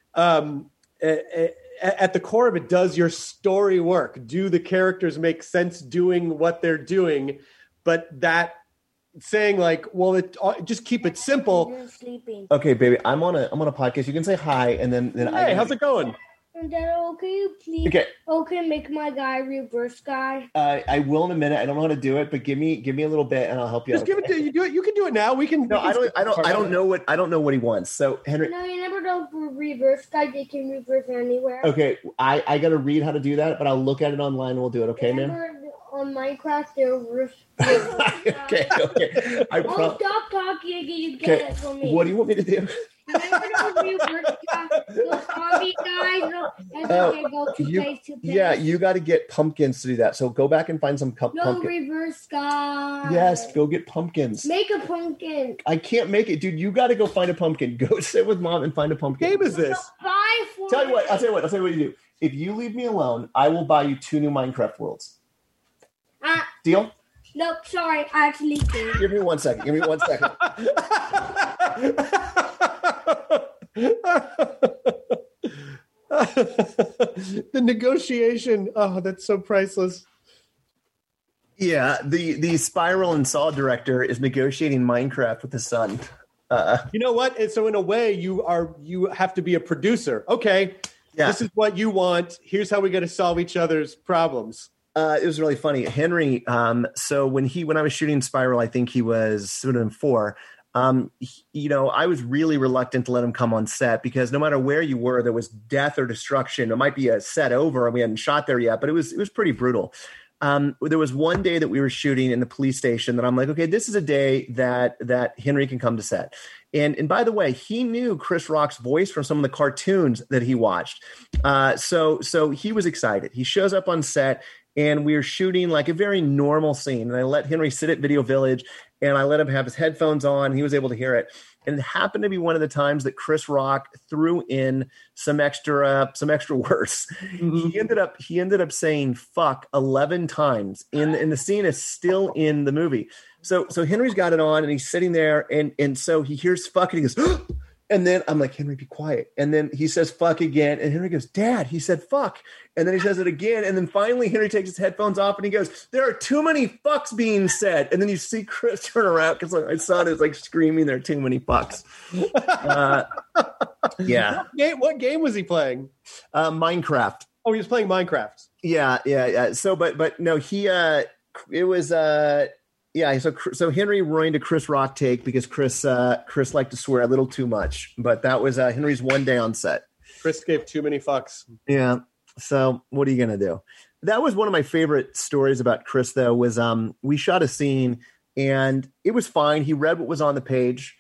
at the core of it, does your story work? Do the characters make sense doing what they're doing? But that, saying like, well, just keep it simple. You're sleeping. Okay, baby, I'm on a podcast. You can say hi, and then hey, how's it going? And then, can you please? Okay, make my guy reverse guy. I will in a minute. I don't know how to do it, but give me a little bit, and I'll help you. Just give it to you. Do it. You can do it now. We can. No, I don't know what he wants. So Henry. No, you never know for reverse guy. They can reverse anywhere. Okay, I got to read how to do that, but I'll look at it online and we'll do it. Okay, man. On Minecraft, they're reverse. Okay. Stop talking. You get it for me. What do you want me to do? Remember those reverse guys, those zombie guys? Go to place. Yeah, you got to get pumpkins to do that. So go back and find some pumpkins. No reverse guys. Yes, go get pumpkins. Make a pumpkin. I can't make it, dude. You got to go find a pumpkin. Go sit with mom and find a pumpkin. What game is this? I'll tell you what you do. If you leave me alone, I will buy you 2 new Minecraft worlds. Deal? Nope, sorry. I actually did. Give me 1 second. The negotiation. Oh, that's so priceless. Yeah, the Spiral and Saw director is negotiating Minecraft with his son. You know what? And so in a way, you have to be a producer. Okay, This is what you want. Here's how we got to solve each other's problems. It was really funny. Henry, so when I was shooting Spiral, I think he was 4. I was really reluctant to let him come on set because no matter where you were, there was death or destruction. It might be a set over and we hadn't shot there yet, but it was pretty brutal. There was one day that we were shooting in the police station that I'm like, okay, this is a day that Henry can come to set. And by the way, he knew Chris Rock's voice from some of the cartoons that he watched. So he was excited. He shows up on set and we were shooting like a very normal scene. And I let Henry sit at Video Village and I let him have his headphones on. He was able to hear it. And it happened to be one of the times that Chris Rock threw in some extra words. Mm-hmm. He ended up saying fuck 11 times in the scene. Is still in the movie. So Henry's got it on and he's sitting there and so he hears fuck and he goes, and then I'm like, Henry, be quiet. And then he says fuck again. And Henry goes, Dad, he said fuck. And then he says it again. And then finally Henry takes his headphones off and he goes, there are too many fucks being said. And then you see Chris turn around because my son is like screaming, there are too many fucks. Yeah. What game was he playing? Minecraft. Oh, he was playing Minecraft. Yeah. So, but no, it was, yeah, so Henry ruined a Chris Rock take because Chris liked to swear a little too much, but that was Henry's one day on set. Chris gave too many fucks. Yeah. So what are you gonna do? That was one of my favorite stories about Chris, though, was we shot a scene and it was fine. He read what was on the page,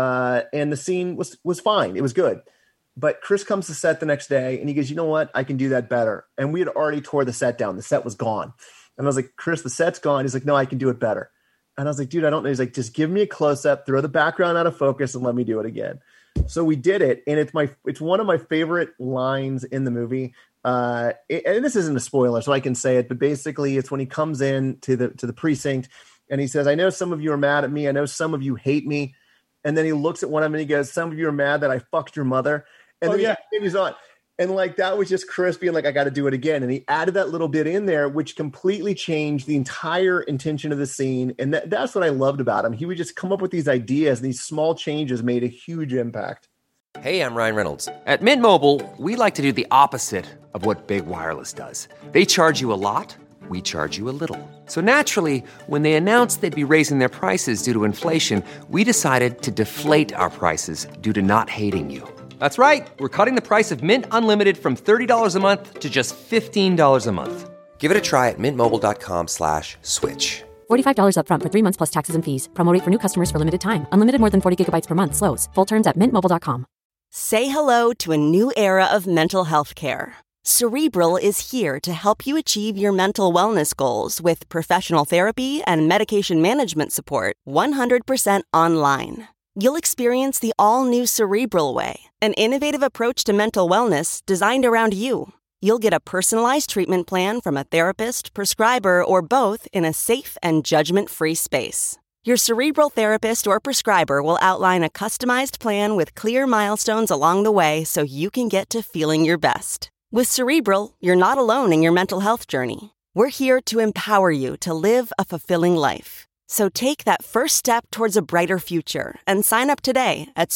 and the scene was fine. It was good. But Chris comes to set the next day and he goes, you know what? I can do that better. And we had already tore the set down. The set was gone. And I was like, Chris, the set's gone. He's like, no, I can do it better. And I was like, dude, I don't know. He's like, just give me a close up, throw the background out of focus and let me do it again. So we did it. And it's one of my favorite lines in the movie. And this isn't a spoiler, so I can say it, but basically it's when he comes in to the precinct and he says, I know some of you are mad at me. I know some of you hate me. And then he looks at one of them and he goes, some of you are mad that I fucked your mother. And then he continues on. And like, that was just Chris being like, I got to do it again. And he added that little bit in there, which completely changed the entire intention of the scene. And that's what I loved about him. He would just come up with these ideas, and these small changes made a huge impact. Hey, I'm Ryan Reynolds. At Mint Mobile, we like to do the opposite of what Big Wireless does. They charge you a lot. We charge you a little. So naturally, when they announced they'd be raising their prices due to inflation, we decided to deflate our prices due to not hating you. That's right. We're cutting the price of Mint Unlimited from $30 a month to just $15 a month. Give it a try at mintmobile.com/switch. $45 up front for 3 months plus taxes and fees. Promo rate for new customers for limited time. Unlimited more than 40 gigabytes per month slows. Full terms at mintmobile.com. Say hello to a new era of mental health care. Cerebral is here to help you achieve your mental wellness goals with professional therapy and medication management support 100% online. You'll experience the all-new Cerebral Way, an innovative approach to mental wellness designed around you. You'll get a personalized treatment plan from a therapist, prescriber, or both in a safe and judgment-free space. Your Cerebral therapist or prescriber will outline a customized plan with clear milestones along the way so you can get to feeling your best. With Cerebral, you're not alone in your mental health journey. We're here to empower you to live a fulfilling life. So take that first step towards a brighter future and sign up today at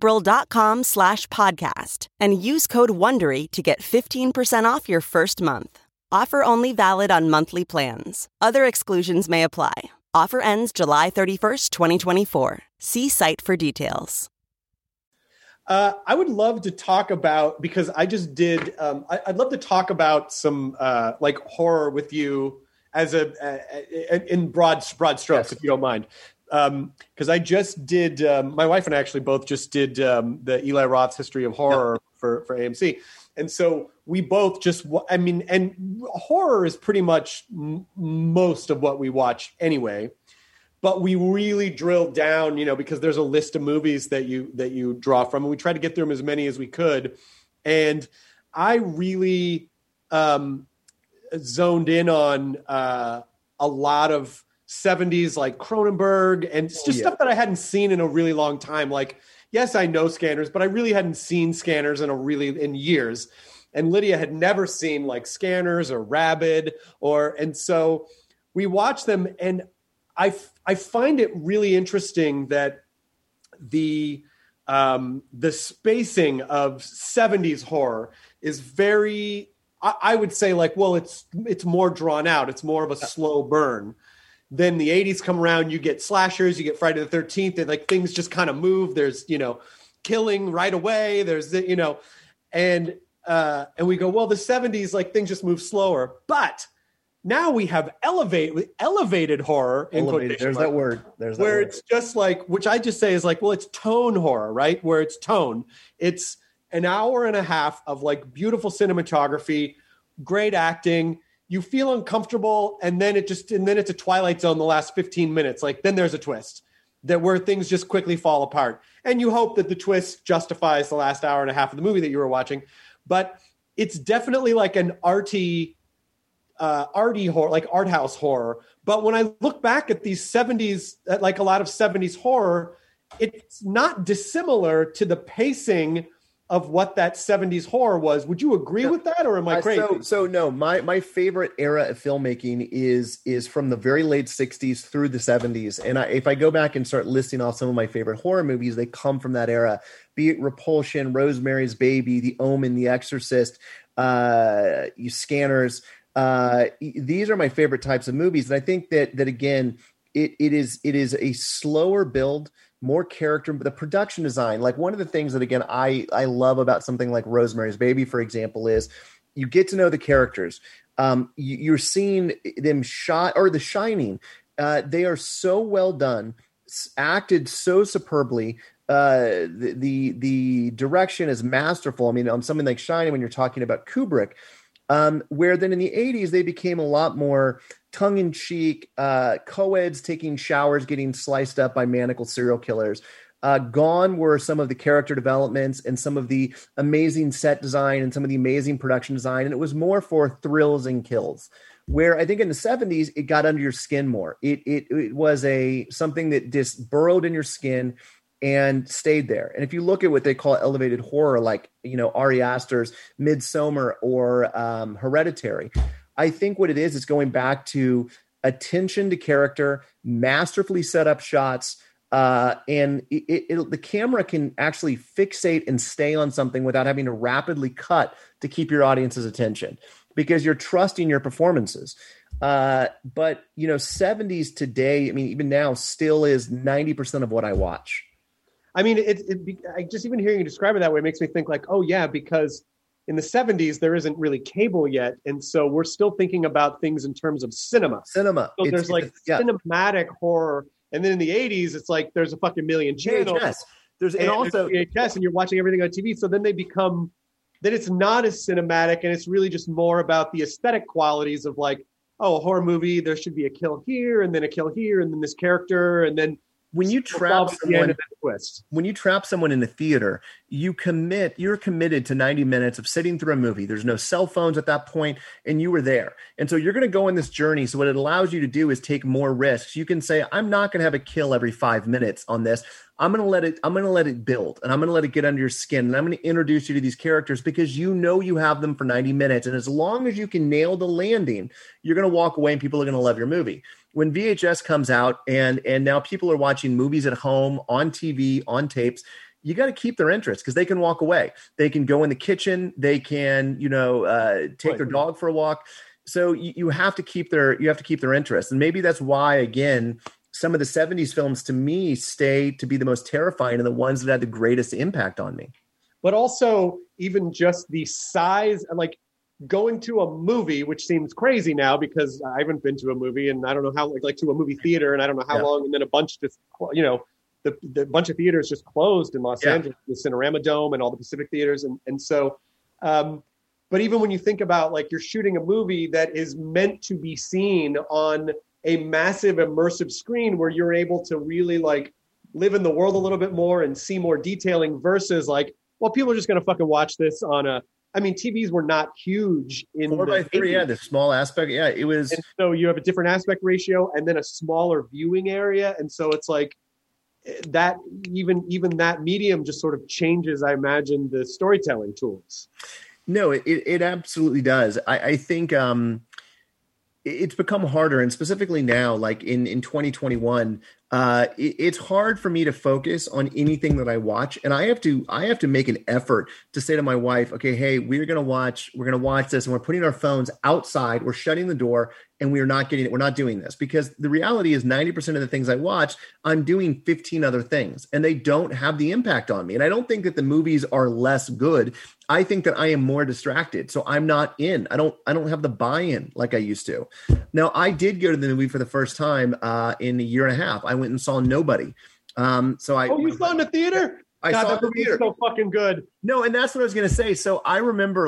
Cerebral.com/podcast and use code WONDERY to get 15% off your first month. Offer only valid on monthly plans. Other exclusions may apply. Offer ends July 31st, 2024. See site for details. I would love to talk about, because I just did, I'd love to talk about some like horror with you as in broad strokes, yes, if you don't mind. Because I just did, my wife and I actually both just did the Eli Roth's History of Horror for AMC. And so we both just, and horror is pretty much most of what we watch anyway. But we really drilled down, because there's a list of movies that you draw from, and we tried to get through them as many as we could. And I really zoned in on a lot of 70s, like Cronenberg, and it's just stuff that I hadn't seen in a really long time. Like, yes, I know Scanners, but I really hadn't seen Scanners in years. And Lydia had never seen like Scanners or Rabid, and so we watched them, and I find it really interesting that the spacing of 70s horror is very, I would say, like, well, it's more drawn out. It's more of a slow burn. Then the 80s come around, you get slashers, you get Friday the 13th, and like things just kind of move. There's, killing right away. There's and we go, well, the 70s, like things just move slower. But now we have elevated horror in quotation There's marks, that word. There's that where word. it's just like, which I just say is like, well, it's tone horror, right? Where it's tone. It's an hour and a half of like beautiful cinematography, great acting. You feel uncomfortable, and then it's a Twilight Zone the last 15 minutes. Like then there's a twist where things just quickly fall apart. And you hope that the twist justifies the last hour and a half of the movie that you were watching. But it's definitely like an arty horror, like art house horror. But when I look back at these 70s, like a lot of 70s horror, it's not dissimilar to the pacing of what that 70s horror was. Would you agree with that, or am I crazy? So no, my favorite era of filmmaking is from the very late 60s through the 70s. And if I go back and start listing off some of my favorite horror movies, they come from that era, be it Repulsion, Rosemary's Baby, The Omen, The Exorcist, Scanners. These are my favorite types of movies. And I think that again, it is a slower build, more character, the production design. Like one of the things that, again, I love about something like Rosemary's Baby, for example, is you get to know the characters. You're seeing them shot, or The Shining. They are so well done, acted so superbly. The direction is masterful. I mean, on something like Shining, when you're talking about Kubrick, where then in the 80s, they became a lot more tongue-in-cheek, co-eds taking showers, getting sliced up by manacled serial killers. Gone were some of the character developments and some of the amazing set design and some of the amazing production design. And it was more for thrills and kills, where I think in the 70s, it got under your skin more. It was something that just burrowed in your skin and stayed there. And if you look at what they call elevated horror, like, Ari Aster's Midsommar or Hereditary, I think what it is going back to attention to character, masterfully set up shots, and the camera can actually fixate and stay on something without having to rapidly cut to keep your audience's attention, because you're trusting your performances. But 70s today, I mean, even now, still is 90% of what I watch. I mean, I just even hearing you describe it that way makes me think like, oh yeah, because in the 70s, there isn't really cable yet. And so we're still thinking about things in terms of cinema. So there's cinematic horror. And then in the 80s, it's like there's a fucking million channels. VHS. And also VHS, and you're watching everything on TV. So then it's not as cinematic, and it's really just more about the aesthetic qualities of like, oh, a horror movie, there should be a kill here, and then a kill here, and then this character, and then when you trap someone in a theater, you're committed to 90 minutes of sitting through a movie. There's no cell phones at that point, and you were there. And so you're going to go on this journey. So what it allows you to do is take more risks. You can say, I'm not going to have a kill every 5 minutes on this. I'm going to let it build, and I'm going to let it get under your skin, and I'm going to introduce you to these characters because you have them for 90 minutes. And as long as you can nail the landing, you're going to walk away and people are going to love your movie. When VHS comes out and now people are watching movies at home, on TV, on tapes, you got to keep their interest because they can walk away. They can go in the kitchen. They can, take their dog for a walk. So you have to keep their interest. And maybe that's why, again, some of the 70s films to me stay to be the most terrifying and the ones that had the greatest impact on me. But also even just the size, like going to a movie, which seems crazy now because I haven't been to a movie and I don't know how, like to a movie theater, and I don't know how long, and then a bunch just, the bunch of theaters just closed in Los Angeles, the Cinerama Dome and all the Pacific theaters. And so, but even when you think about like you're shooting a movie that is meant to be seen on a massive immersive screen where you're able to really like live in the world a little bit more and see more detailing versus like, well, people are just going to fucking watch this on TVs were not huge in 4:3, the small aspect. Yeah, it was. And so you have a different aspect ratio and then a smaller viewing area. And so it's like that, even that medium just sort of changes, I imagine, the storytelling tools. No, it absolutely does. I think it's become harder, and specifically now, like in 2021, it's hard for me to focus on anything that I watch, and I have to make an effort to say to my wife, okay, hey, we're gonna watch this, and we're putting our phones outside, we're shutting the door, and we're not doing this, because the reality is 90% of the things I watch, I'm doing 15 other things, and they don't have the impact on me. And I don't think that the movies are less good. I think that I am more distracted. So I'm not in. I don't have the buy-in like I used to. Now, I did go to the movie for the first time in a year and a half. I went and saw Nobody. You saw it in the theater? I saw it in the theater. So fucking good. No, and that's what I was going to say. So I remember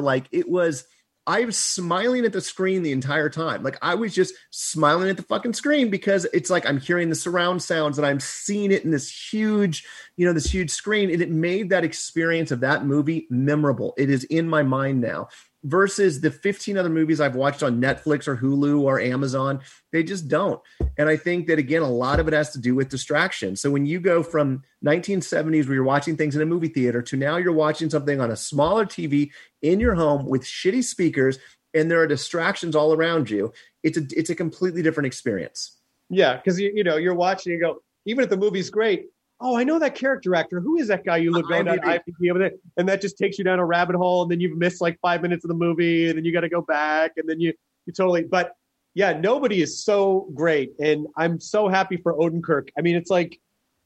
I was smiling at the screen the entire time. Like I was just smiling at the fucking screen because it's like I'm hearing the surround sounds and I'm seeing it in this huge screen. And it made that experience of that movie memorable. It is in my mind now versus the 15 other movies I've watched on Netflix or Hulu or Amazon. They just don't. And I think that, again, a lot of it has to do with distraction. So when you go from 1970s where you're watching things in a movie theater to now you're watching something on a smaller TV in your home with shitty speakers and there are distractions all around you, it's a completely different experience. Yeah, because you're watching, you go, even if the movie's great, oh, I know that character actor. Who is that guy you look on IMDb over there? And that just takes you down a rabbit hole, and then you've missed like 5 minutes of the movie, and then you got to go back, and then you totally. But yeah, Nobody is so great, and I'm so happy for Odenkirk. I mean, it's like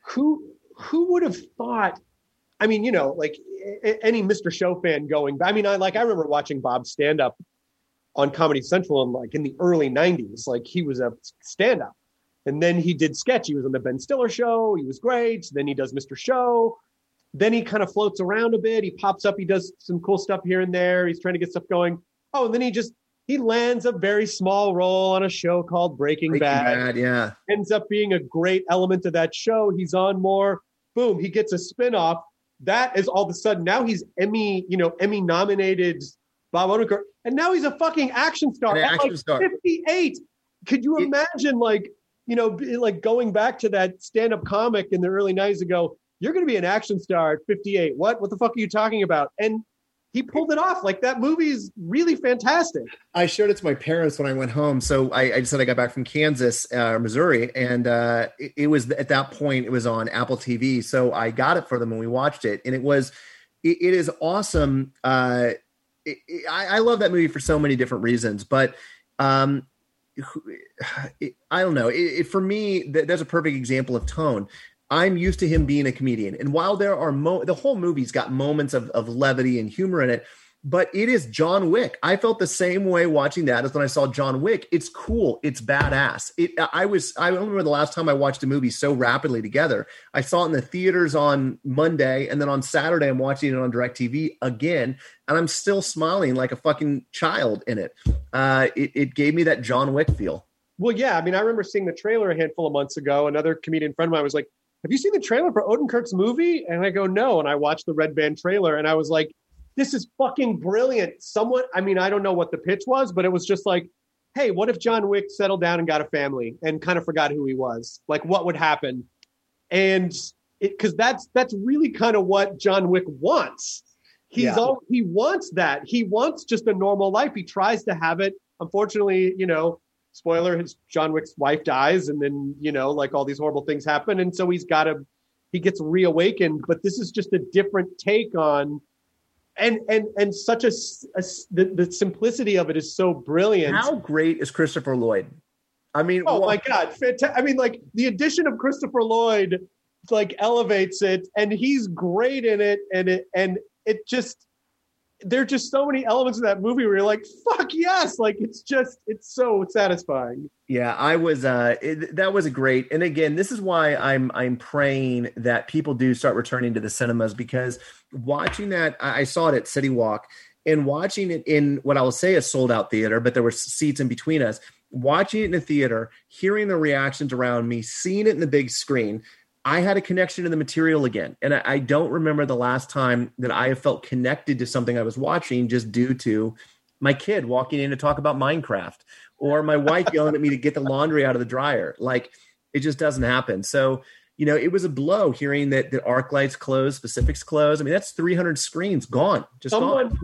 who would have thought? I mean, like any Mr. Show fan going. I mean, I remember watching Bob stand up on Comedy Central in the early 90s. Like he was a stand up, and then he did sketch. He was on the Ben Stiller show. He was great. Then he does Mr. Show. Then he kind of floats around a bit. He pops up. He does some cool stuff here and there. He's trying to get stuff going. Oh, and then he lands a very small role on a show called Breaking Bad. Yeah. Ends up being a great element of that show. He's on more. Boom. He gets a spinoff. That is all of a sudden, now he's Emmy nominated Bob Odenkirk. And now he's a fucking action star. At 58. Could you imagine going back to that stand-up comic in the early 90s ago, you're going to be an action star at 58. What the fuck are you talking about? And he pulled it off. Like, that movie is really fantastic. I showed it to my parents when I went home. So I just said I got back from Kansas, Missouri, and it was at that point it was on Apple TV. So I got it for them and we watched it, and it is awesome. I love that movie for so many different reasons, but I don't know. For me, there's a perfect example of tone. I'm used to him being a comedian. And while there are the whole movie's got moments of levity and humor in it, but it is John Wick. I felt the same way watching that as when I saw John Wick. It's cool. It's badass. I remember the last time I watched a movie so rapidly together. I saw it in the theaters on Monday, and then on Saturday I'm watching it on DirecTV again, and I'm still smiling like a fucking child in it. It gave me that John Wick feel. Well, yeah. I mean, I remember seeing the trailer a handful of months ago. Another comedian friend of mine was like, have you seen the trailer for Odenkirk's movie? And I go, no. And I watched the Red Band trailer, and I was like, this is fucking brilliant. I don't know what the pitch was, but it was just like, hey, what if John Wick settled down and got a family and kind of forgot who he was? Like, what would happen? And because that's really kind of what John Wick wants. He wants that. He wants just a normal life. He tries to have it. Unfortunately, spoiler, John Wick's wife dies, and then, all these horrible things happen. And so he gets reawakened, but this is just a different take on, and such the simplicity of it is so brilliant. How great is Christopher Lloyd? I mean, my God. I mean, the addition of Christopher Lloyd, elevates it, and he's great in it. And it just, there are just so many elements of that movie where you're like, fuck yes. It's so satisfying. Yeah, I was, that was great. And again, this is why I'm praying that people do start returning to the cinemas, because watching that, I saw it at City Walk, and watching it in what I will say a sold out theater, but there were seats in between us, watching it in a theater, hearing the reactions around me, seeing it in the big screen, I had a connection to the material again. And I don't remember the last time that I have felt connected to something I was watching just due to my kid walking in to talk about Minecraft, or my wife yelling at me to get the laundry out of the dryer. It just doesn't happen. So, it was a blow hearing that the ArcLight's closed, Pacific's closed. I mean, that's 300 screens gone. Someone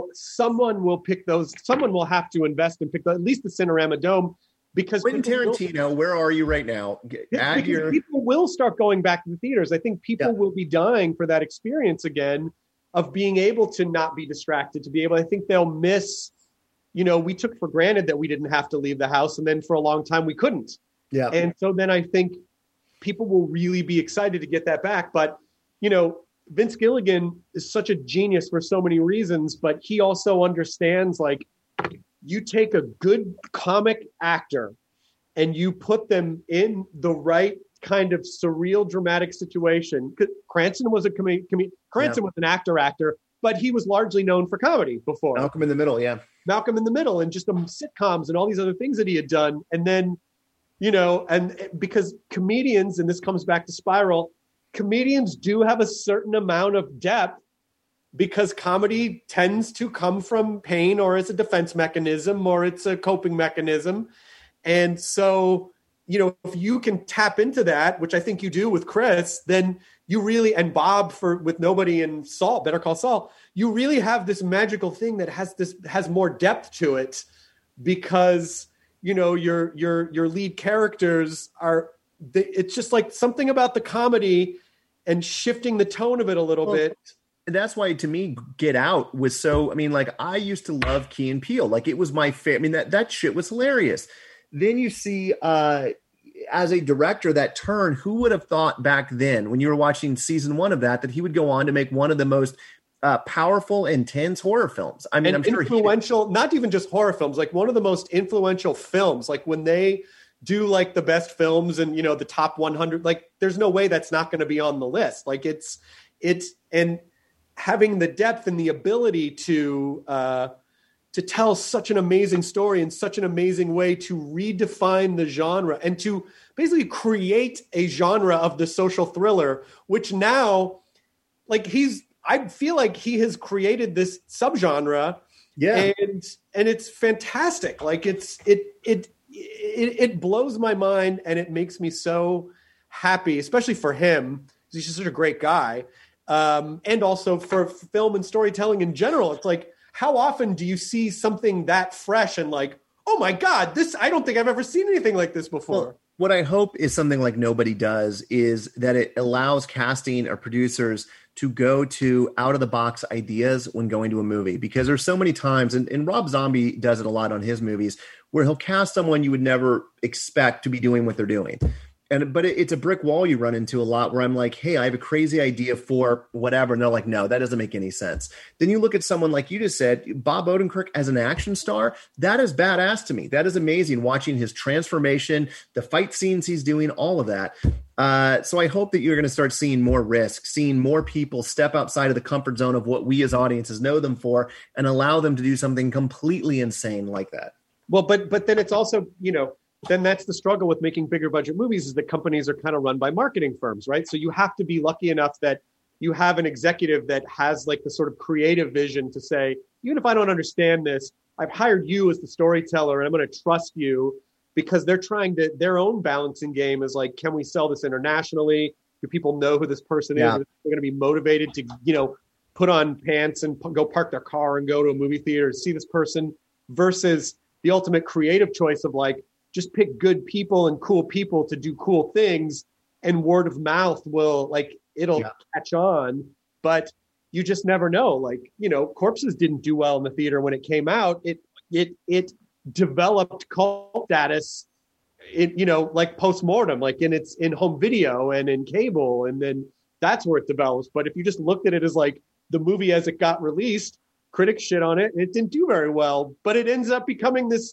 will pick those. Someone will have to invest and pick at least the Cinerama Dome. Because Quentin Tarantino, where are you right now? People will start going back to the theaters. I think people will be dying for that experience again of being able to not be distracted, to be able, I think they'll miss, we took for granted that we didn't have to leave the house. And then for a long time we couldn't. Yeah. And so then I think people will really be excited to get that back. But, Vince Gilligan is such a genius for so many reasons, but he also understands, you take a good comic actor and you put them in the right kind of surreal, dramatic situation. Cranston was Cranston was an actor, but he was largely known for comedy before. Malcolm in the Middle, yeah. Malcolm in the Middle, and just the sitcoms and all these other things that he had done. And then, and because comedians, and this comes back to Spiral, comedians do have a certain amount of depth, because comedy tends to come from pain, or as a defense mechanism, or it's a coping mechanism. And so, if you can tap into that, which I think you do with Chris, then you really, and Bob with Nobody and Saul, Better Call Saul, you really have this magical thing that has more depth to it, because, your lead characters it's just like something about the comedy and shifting the tone of it a little bit. And that's why, to me, Get Out was so, I used to love Key and Peele. It was my favorite. That shit was hilarious. Then you see, as a director, that turn, who would have thought back then when you were watching season 1 of that he would go on to make one of the most powerful, intense horror films? I mean, and I'm sure influential, not even just horror films, like one of the most influential films. Like when they do like the best films and, the top 100, like there's no way that's not going to be on the list. Like it's, and having the depth and the ability to tell such an amazing story in such an amazing way, to redefine the genre and to basically create a genre of the social thriller, which now, like I feel like he has created this subgenre. Yeah. And it's fantastic. Like it blows my mind, and it makes me so happy, especially for him. He's just such a great guy. And also for film and storytelling in general. It's like, how often do you see something that fresh and like, oh my God, I don't think I've ever seen anything like this before. Well, what I hope is something like Nobody Does is that it allows casting or producers to go to out of the box ideas when going to a movie, because there's so many times, and Rob Zombie does it a lot on his movies, where he'll cast someone you would never expect to be doing what they're doing. But it's a brick wall you run into a lot, where I'm like, hey, I have a crazy idea for whatever. And they're like, no, that doesn't make any sense. Then you look at someone like you just said, Bob Odenkirk as an action star. That is badass to me. That is amazing, watching his transformation, the fight scenes he's doing, all of that. So I hope that you're going to start seeing more risk, seeing more people step outside of the comfort zone of what we as audiences know them for, and allow them to do something completely insane like that. Well, but then it's also, then that's the struggle with making bigger budget movies, is that companies are kind of run by marketing firms, right? So you have to be lucky enough that you have an executive that has like the sort of creative vision to say, even if I don't understand this, I've hired you as the storyteller and I'm going to trust you, because they're trying to, their own balancing game is like, can we sell this internationally? Do people know who this person is? They're going to be motivated to, put on pants and go park their car and go to a movie theater to see this person, versus the ultimate creative choice of like, just pick good people and cool people to do cool things, and word of mouth will it'll catch on, but you just never know. Like, Corpses didn't do well in the theater when it came out. It developed cult status, like postmortem, like in home video and in cable. And then that's where it develops. But if you just looked at it as like the movie as it got released, critics shit on it, and it didn't do very well, but it ends up becoming this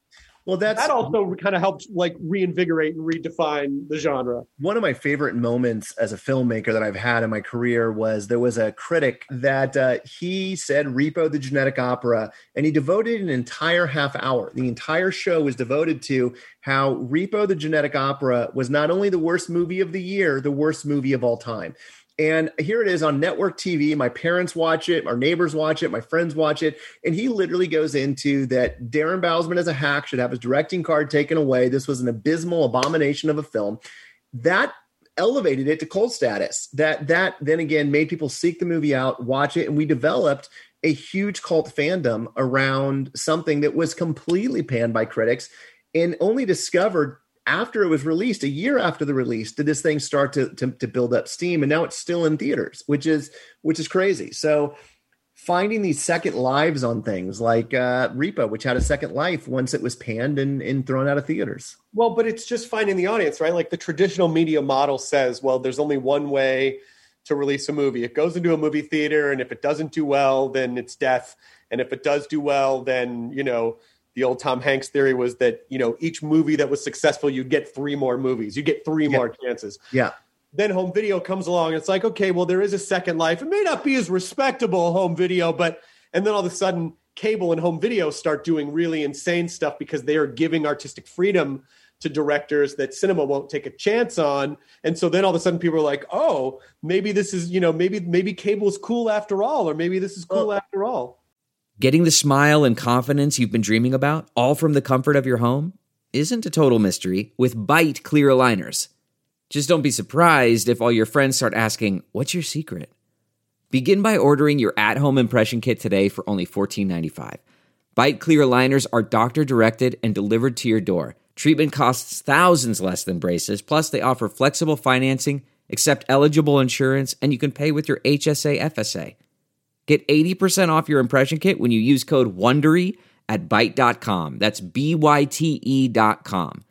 that also kind of helped reinvigorate and redefine the genre. One of my favorite moments as a filmmaker that I've had in my career was there was a critic that he said Repo the Genetic Opera, and he devoted an entire half hour. The entire show was devoted to how Repo the Genetic Opera was not only the worst movie of the year, the worst movie of all time. And here it is on network TV. My parents watch it. Our neighbors watch it. My friends watch it. And he literally goes into that Darren Bousman as a hack should have his directing card taken away. This was an abysmal abomination of a film. That elevated it to cult status. That then again made people seek the movie out, watch it. And we developed a huge cult fandom around something that was completely panned by critics, and only discovered after it was released, a year after the release, did this thing start to build up steam, and now it's still in theaters, which is crazy. So finding these second lives on things like Repo, which had a second life once it was panned and thrown out of theaters. Well, but it's just finding the audience, right? Like the traditional media model says, well, there's only one way to release a movie. It goes into a movie theater, and if it doesn't do well, then it's death. And if it does do well, then, the old Tom Hanks theory was that, each movie that was successful, you get 3 more movies. You get 3 more chances. Yeah. Then home video comes along. And it's like, okay, well, there is a second life. It may not be as respectable home video, and then all of a sudden cable and home video start doing really insane stuff because they are giving artistic freedom to directors that cinema won't take a chance on. And so then all of a sudden people are like, oh, maybe this is, maybe cable is cool after all, or maybe this is cool after all. Getting the smile and confidence you've been dreaming about, all from the comfort of your home, isn't a total mystery with Byte clear aligners. Just don't be surprised if all your friends start asking, what's your secret? Begin by ordering your at-home impression kit today for only $14.95. Byte clear aligners are doctor-directed and delivered to your door. Treatment costs thousands less than braces, plus they offer flexible financing, accept eligible insurance, and you can pay with your HSA FSA. Get 80% off your impression kit when you use code WONDERY at Byte.com. That's BYTE.com.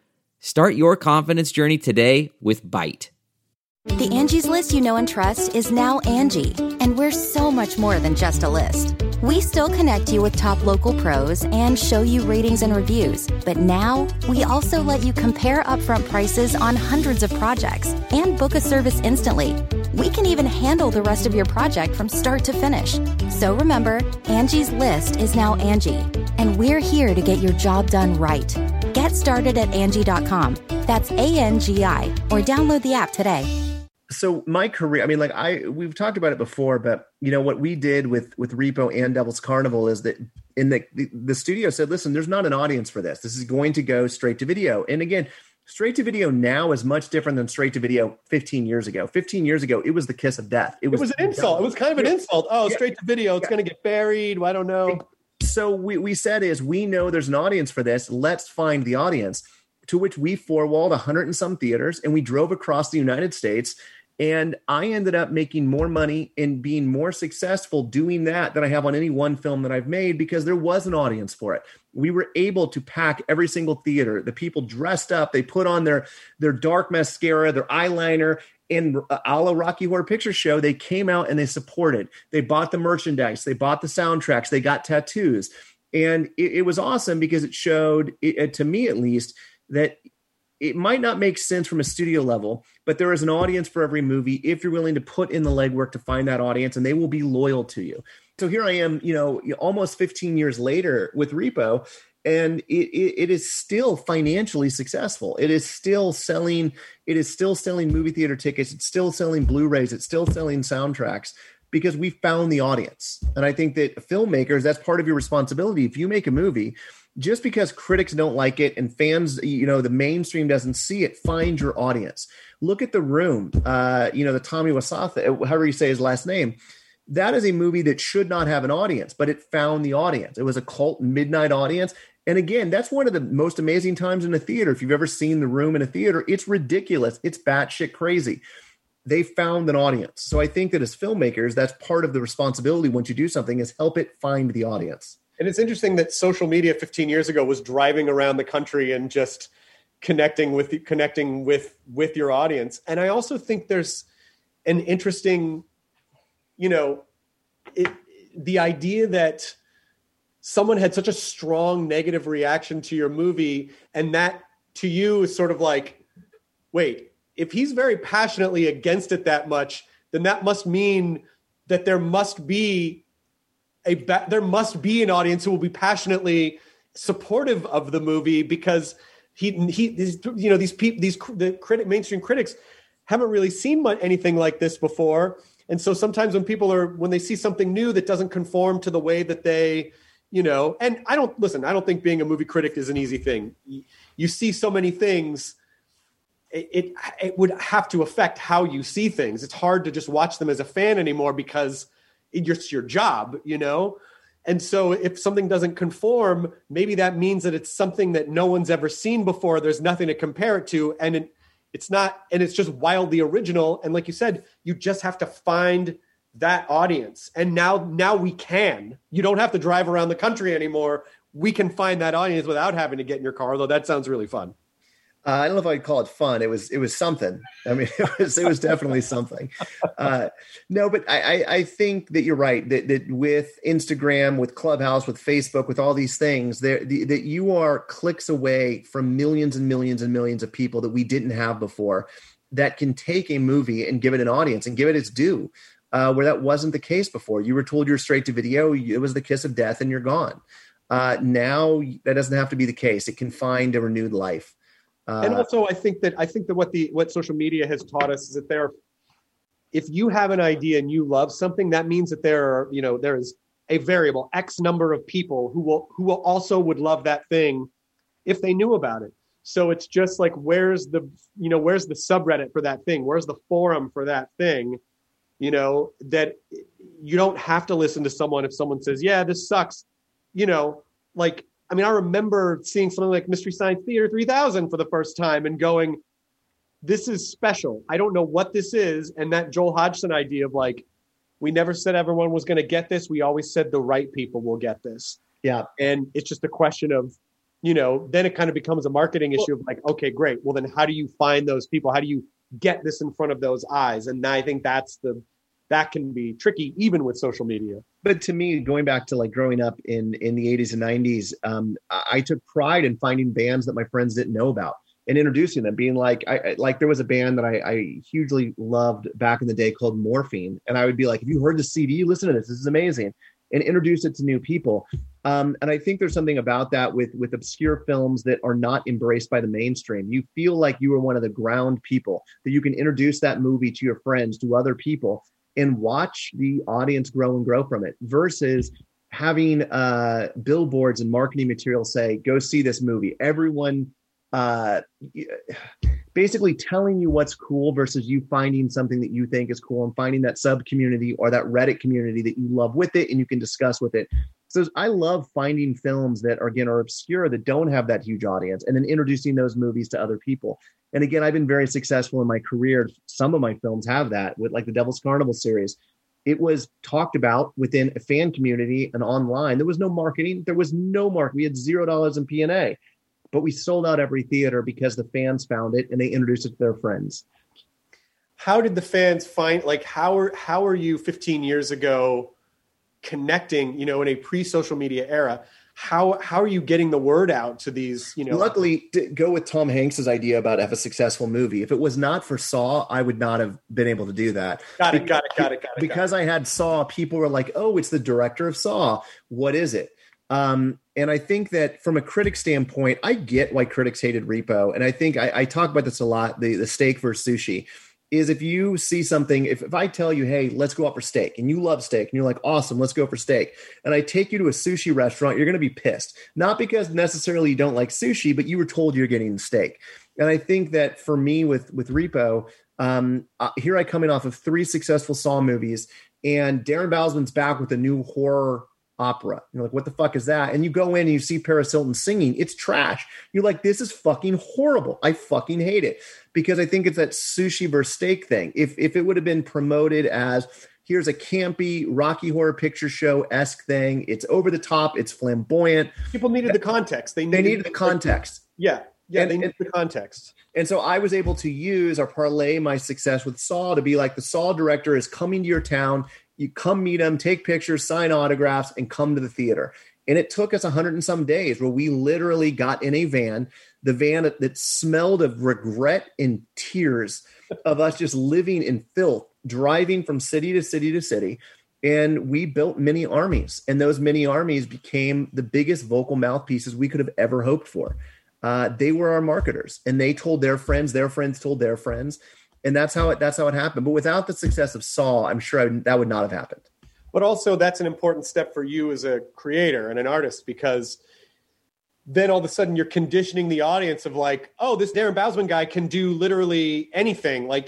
Start your confidence journey today with Byte. The Angie's List you know and trust is now Angie, and we're so much more than just a list. We still connect you with top local pros and show you ratings and reviews, but now we also let you compare upfront prices on hundreds of projects and book a service instantly. We can even handle the rest of your project from start to finish. So remember, Angie's List is now Angie, and we're here to get your job done right. Get started at Angie.com. That's ANGI, or download the app today. So my career, I mean, like we've talked about it before, but you know what we did with Repo and Devil's Carnival is that in the studio said, listen, there's not an audience for this. This is going to go straight to video. And again, straight to video now is much different than straight to video 15 years ago. 15 years ago, it was the kiss of death. It was an insult. It was kind of an insult. Oh, straight to video. It's going to get buried. I don't know. So we said we know there's an audience for this. Let's find the audience, to which we four-walled 100 and some theaters, and we drove across the United States. And I ended up making more money and being more successful doing that than I have on any one film that I've made, because there was an audience for it. We were able to pack every single theater. The people dressed up. They put on their dark mascara, their eyeliner, and a la Rocky Horror Picture Show, they came out and they supported. They bought the merchandise. They bought the soundtracks. They got tattoos. And it was awesome because it showed, to me at least, that it might not make sense from a studio level, but there is an audience for every movie if you're willing to put in the legwork to find that audience, and they will be loyal to you. So here I am, almost 15 years later with Repo, and it is still financially successful. It is still selling movie theater tickets. It's still selling Blu-rays. It's still selling soundtracks, because we found the audience. And I think that filmmakers, that's part of your responsibility. If you make a movie, just because critics don't like it and fans, the mainstream doesn't see it, find your audience. Look at The Room, the Tommy Wiseau, however you say his last name. That is a movie that should not have an audience, but it found the audience. It was a cult midnight audience. And again, that's one of the most amazing times in a theater. If you've ever seen The Room in a theater, it's ridiculous. It's batshit crazy. They found an audience. So I think that as filmmakers, that's part of the responsibility once you do something, is help it find the audience. And it's interesting that social media 15 years ago was driving around the country and just connecting with your audience. And I also think there's an interesting, the idea that someone had such a strong negative reaction to your movie, and that to you is sort of like, wait, if he's very passionately against it that much, then that must mean that there must be an audience who will be passionately supportive of the movie, because mainstream critics haven't really seen anything like this before. And so sometimes when they see something new that doesn't conform to the way that they, and I don't think being a movie critic is an easy thing. You see so many things, it would have to affect how you see things. It's hard to just watch them as a fan anymore, because it's your job, And so if something doesn't conform, maybe that means that it's something that no one's ever seen before. There's nothing to compare it to. And it's just wildly original. And like you said, you just have to find that audience. And now we can. You don't have to drive around the country anymore. We can find that audience without having to get in your car, although that sounds really fun. I don't know if I'd call it fun. It was something. I mean, it was definitely something. No, but I think that you're right, that with Instagram, with Clubhouse, with Facebook, with all these things, that you are clicks away from millions and millions and millions of people that we didn't have before, that can take a movie and give it an audience and give it its due, where that wasn't the case before. You were told you're straight to video. It was the kiss of death and you're gone. Now that doesn't have to be the case. It can find a renewed life. And also, I think that what social media has taught us is that if you have an idea and you love something, that means that there is a variable X number of people who will also would love that thing if they knew about it. So it's just like, where's the subreddit for that thing? Where's the forum for that thing? That you don't have to listen to someone if someone says, yeah, this sucks. I remember seeing something like Mystery Science Theater 3000 for the first time and going, this is special. I don't know what this is. And that Joel Hodgson idea of like, we never said everyone was going to get this. We always said the right people will get this. Yeah. And it's just a question of, then it kind of becomes a marketing issue of like, okay, great. Well, then how do you find those people? How do you get this in front of those eyes? And I think that can be tricky even with social media. But to me, going back to like growing up in the 80s and 90s, I took pride in finding bands that my friends didn't know about and introducing them, being like, there was a band that I hugely loved back in the day called Morphine. And I would be like, if you heard the CD, listen to this. This is amazing. And introduce it to new people. And I think there's something about that with obscure films that are not embraced by the mainstream. You feel like you are one of the ground people, that you can introduce that movie to your friends, to other people, and watch the audience grow and grow from it, versus having billboards and marketing material say, go see this movie. Everyone basically telling you what's cool versus you finding something that you think is cool and finding that sub community or that Reddit community that you love with it and you can discuss with it. So I love finding films that are obscure, that don't have that huge audience, and then introducing those movies to other people. And again, I've been very successful in my career. Some of my films have that, with like the Devil's Carnival series. It was talked about within a fan community and online. There was no marketing. There was no marketing. We had $0 in P&A, but we sold out every theater because the fans found it and they introduced it to their friends. How did the fans find, like, how are you 15 years ago connecting, in a pre-social media era? How are you getting the word out to these, Luckily, to go with Tom Hanks's idea about a successful movie. If it was not for Saw, I would not have been able to do that. Got it. Because I had Saw, people were like, oh, it's the director of Saw. What is it? And I think that from a critic standpoint, I get why critics hated Repo. And I think I talk about this a lot, the steak versus sushi. Is if you see something, if I tell you, hey, let's go out for steak, and you love steak, and you're like, awesome, let's go for steak, and I take you to a sushi restaurant, you're going to be pissed. Not because necessarily you don't like sushi, but you were told you're getting steak. And I think that for me with Repo, here I come in off of 3 successful Saw movies, and Darren Bousman's back with a new horror opera. You're like, what the fuck is that? And you go in and you see Paris Hilton singing. It's trash. You're like, this is fucking horrible. I fucking hate it. Because I think it's that sushi versus steak thing. If it would have been promoted as, here's a campy Rocky Horror Picture Show-esque thing, it's over the top, it's flamboyant. People needed the context. They needed the context. Yeah, they needed the context. And so I was able to use or parlay my success with Saw to be like, the Saw director is coming to your town. You come meet him, take pictures, sign autographs, and come to the theater. And it took us 100 and some days where we literally got in a van, the van that smelled of regret and tears of us just living in filth, driving from city to city to city. And we built mini armies. And those mini armies became the biggest vocal mouthpieces we could have ever hoped for. They were our marketers, and they told their friends told their friends. And that's how it happened. But without the success of Saw, I'm sure that would not have happened. But also that's an important step for you as a creator and an artist, because then all of a sudden you're conditioning the audience of like, oh, this Darren Bousman guy can do literally anything. Like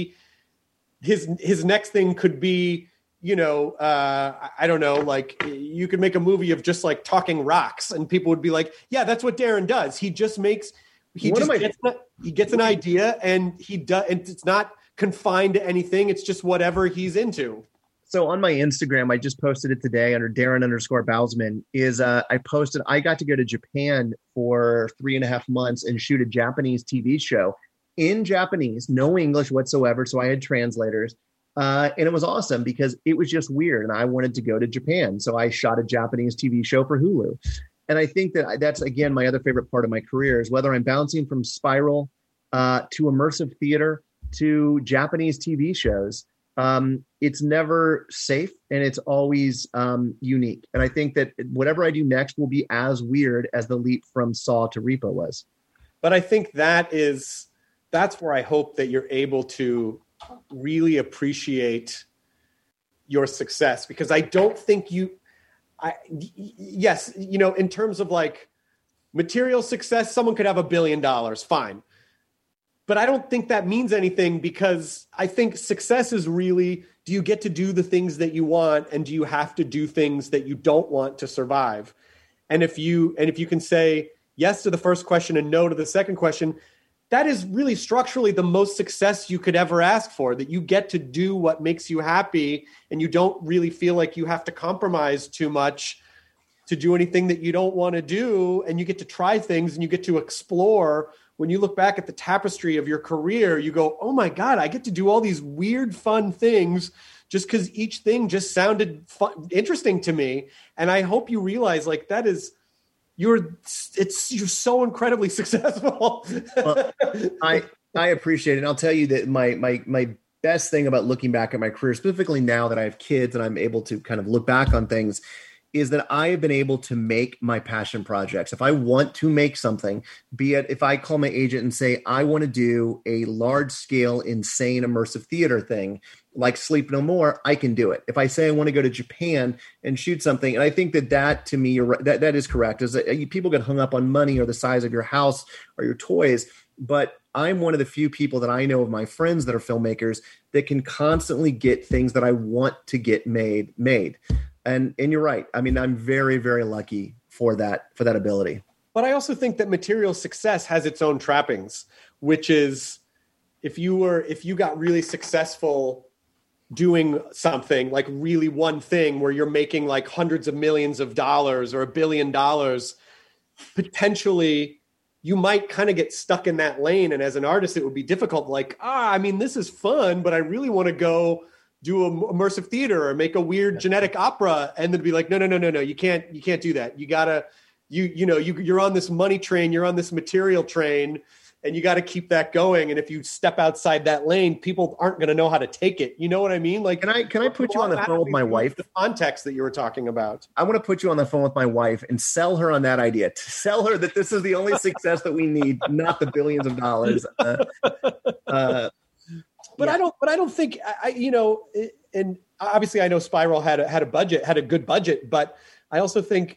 his next thing could be, I don't know, like you could make a movie of just like talking rocks and people would be like, yeah, that's what Darren does. He just makes... He gets an idea and he does, and it's not confined to anything. It's just whatever he's into. So on my Instagram, I just posted it today under Darren_Bousman I got to go to Japan for 3.5 months and shoot a Japanese TV show in Japanese, no English whatsoever. So I had translators. And it was awesome because it was just weird. And I wanted to go to Japan. So I shot a Japanese TV show for Hulu. And I think that's, again, my other favorite part of my career is whether I'm bouncing from Spiral to immersive theater to Japanese TV shows. It's never safe and it's always unique. And I think that whatever I do next will be as weird as the leap from Saw to Repo was. But I think that's where I hope that you're able to really appreciate your success, because I don't think yes, in terms of like material success, someone could have $1 billion, fine. But I don't think that means anything, because I think success is really, do you get to do the things that you want, and do you have to do things that you don't want to survive? And if you can say yes to the first question and no to the second question, that is really structurally the most success you could ever ask for, that you get to do what makes you happy and you don't really feel like you have to compromise too much to do anything that you don't want to do, and you get to try things and you get to explore. When you look back at the tapestry of your career, you go, oh my God, I get to do all these weird, fun things just because each thing just sounded interesting to me. And I hope you realize like that is, you're so incredibly successful. Well, I appreciate it. And I'll tell you that my best thing about looking back at my career, specifically now that I have kids and I'm able to kind of look back on things, is that I have been able to make my passion projects. If I want to make something, be it if I call my agent and say, I want to do a large scale, insane, immersive theater thing like Sleep No More, I can do it. If I say I want to go to Japan and shoot something, and I think that to me, that is correct, is that people get hung up on money or the size of your house or your toys. But I'm one of the few people that I know of my friends that are filmmakers that can constantly get things that I want to get made. And you're right. I mean, I'm very, very lucky for that ability. But I also think that material success has its own trappings, which is if you got really successful doing something like really one thing where you're making like hundreds of millions of dollars or $1 billion, potentially you might kind of get stuck in that lane. And as an artist, it would be difficult. Like, I mean, this is fun, but I really want to go do an immersive theater or make a weird genetic opera. And then be like, no, you can't do that. You gotta, you're on this money train, you're on this material train, and you got to keep that going. And if you step outside that lane, people aren't going to know how to take it. You know what I mean? Like, can I put you on the phone with my wife? The context that you were talking about. I want to put you on the phone with my wife and sell her on that idea. To sell her that this is the only success that we need, not the billions of dollars. But I don't think and obviously I know Spiral had a good budget, but I also think,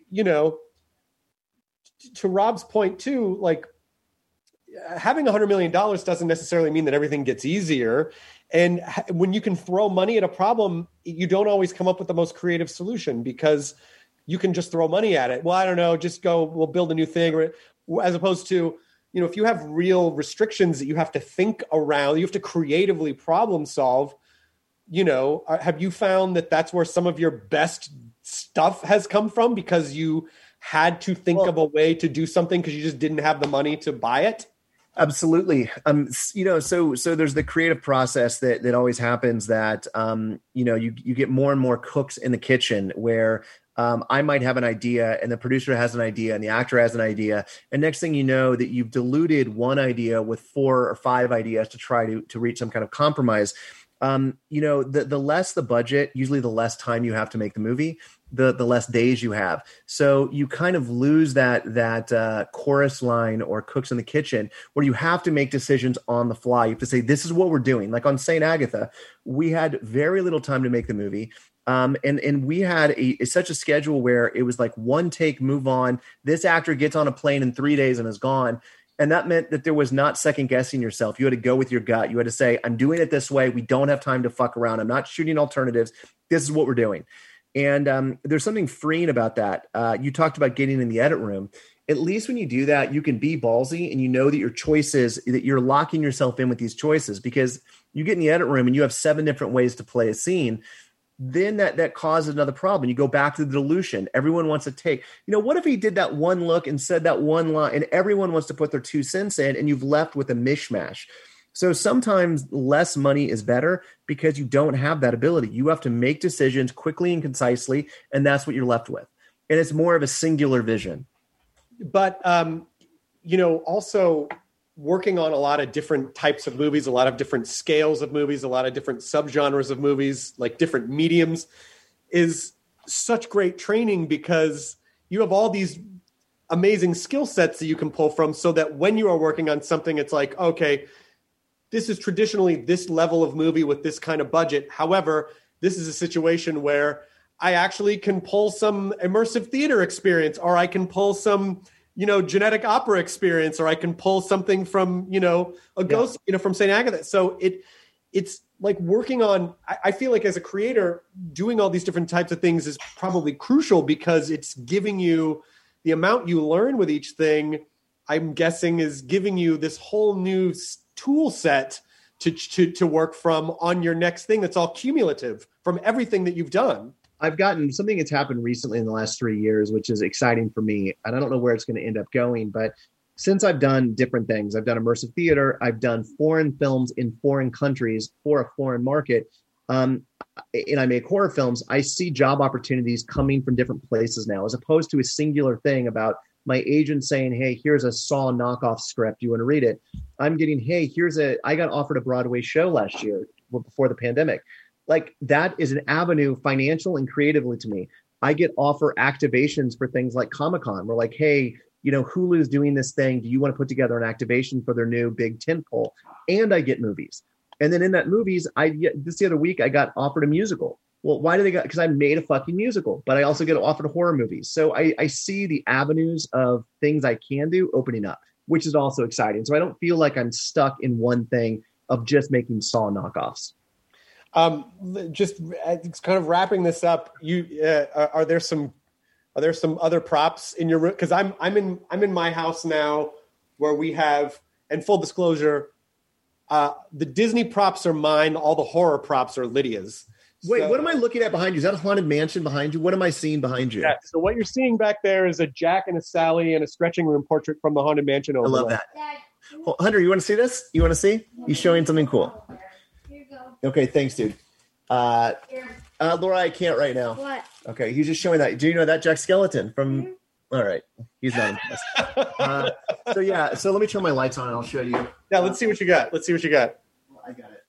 to Rob's point too, like having $100 million doesn't necessarily mean that everything gets easier. And when you can throw money at a problem, you don't always come up with the most creative solution because you can just throw money at it. Well, I don't know, just go, we'll build a new thing, or as opposed to, if you have real restrictions that you have to think around, you have to creatively problem solve, have you found that that's where some of your best stuff has come from because you had to think of a way to do something because you just didn't have the money to buy it? Absolutely. So there's the creative process that always happens that, you get more and more cooks in the kitchen where I might have an idea and the producer has an idea and the actor has an idea. And next thing you know that you've diluted one idea with 4 or 5 ideas to try to reach some kind of compromise. The less the budget, usually the less time you have to make the movie, the less days you have. So you kind of lose that chorus line or cooks in the kitchen where you have to make decisions on the fly. You have to say, this is what we're doing. Like on St. Agatha, we had very little time to make the movie. And we had such a schedule where it was like one take, move on. This actor gets on a plane in 3 days and is gone. And that meant that there was not second guessing yourself. You had to go with your gut. You had to say, I'm doing it this way. We don't have time to fuck around. I'm not shooting alternatives. This is what we're doing. And there's something freeing about that. You talked about getting in the edit room. At least when you do that, you can be ballsy and you know that your choices, that you're locking yourself in with these choices because you get in the edit room and you have 7 different ways to play a scene. Then that causes another problem. You go back to the dilution. Everyone wants to take, what if he did that one look and said that one line and everyone wants to put their 2 cents in and you've left with a mishmash. So sometimes less money is better because you don't have that ability. You have to make decisions quickly and concisely, and that's what you're left with. And it's more of a singular vision. But, also working on a lot of different types of movies, a lot of different scales of movies, a lot of different subgenres of movies, like different mediums, is such great training because you have all these amazing skill sets that you can pull from so that when you are working on something, it's like, okay, this is traditionally this level of movie with this kind of budget. However, this is a situation where I actually can pull some immersive theater experience, or I can pull some genetic opera experience, or I can pull something from, a ghost, from St. Agatha. So it's like working on, I feel like as a creator, doing all these different types of things is probably crucial because it's giving you the amount you learn with each thing, I'm guessing is giving you this whole new tool set to work from on your next thing. That's all cumulative from everything that you've done. I've gotten something that's happened recently in the last 3 years, which is exciting for me. And I don't know where it's going to end up going, but since I've done different things, I've done immersive theater, I've done foreign films in foreign countries for a foreign market, and I make horror films, I see job opportunities coming from different places now, as opposed to a singular thing about my agent saying, hey, here's a Saw knockoff script. You want to read it? I'm getting, hey, I got offered a Broadway show last year before the pandemic. Like, that is an avenue financial and creatively to me. I get offer activations for things like Comic-Con. We're like, hey, Hulu's doing this thing. Do you want to put together an activation for their new big tentpole? And I get movies. And then in that movies, the other week, I got offered a musical. Well, why do they because I made a fucking musical, but I also get offered horror movies. So I see the avenues of things I can do opening up, which is also exciting. So I don't feel like I'm stuck in one thing of just making Saw knockoffs. Just kind of wrapping this up. Are there some other props in your room? Because I'm in my house now, where we have, and full disclosure, the Disney props are mine. All the horror props are Lydia's. Wait, what am I looking at behind you? Is that a haunted mansion behind you? What am I seeing behind you? Yeah, so what you're seeing back there is a Jack and a Sally and a stretching room portrait from the haunted mansion. I love that. Well, Hunter, you want to see this? You want to see? He's showing something cool. Here you go. Okay, thanks, dude. Laura, I can't right now. What? Okay, he's just showing that. Do you know that Jack Skeleton from? All right, he's not impressed. So let me turn my lights on and I'll show you. Yeah, let's see what you got. Well, I got it.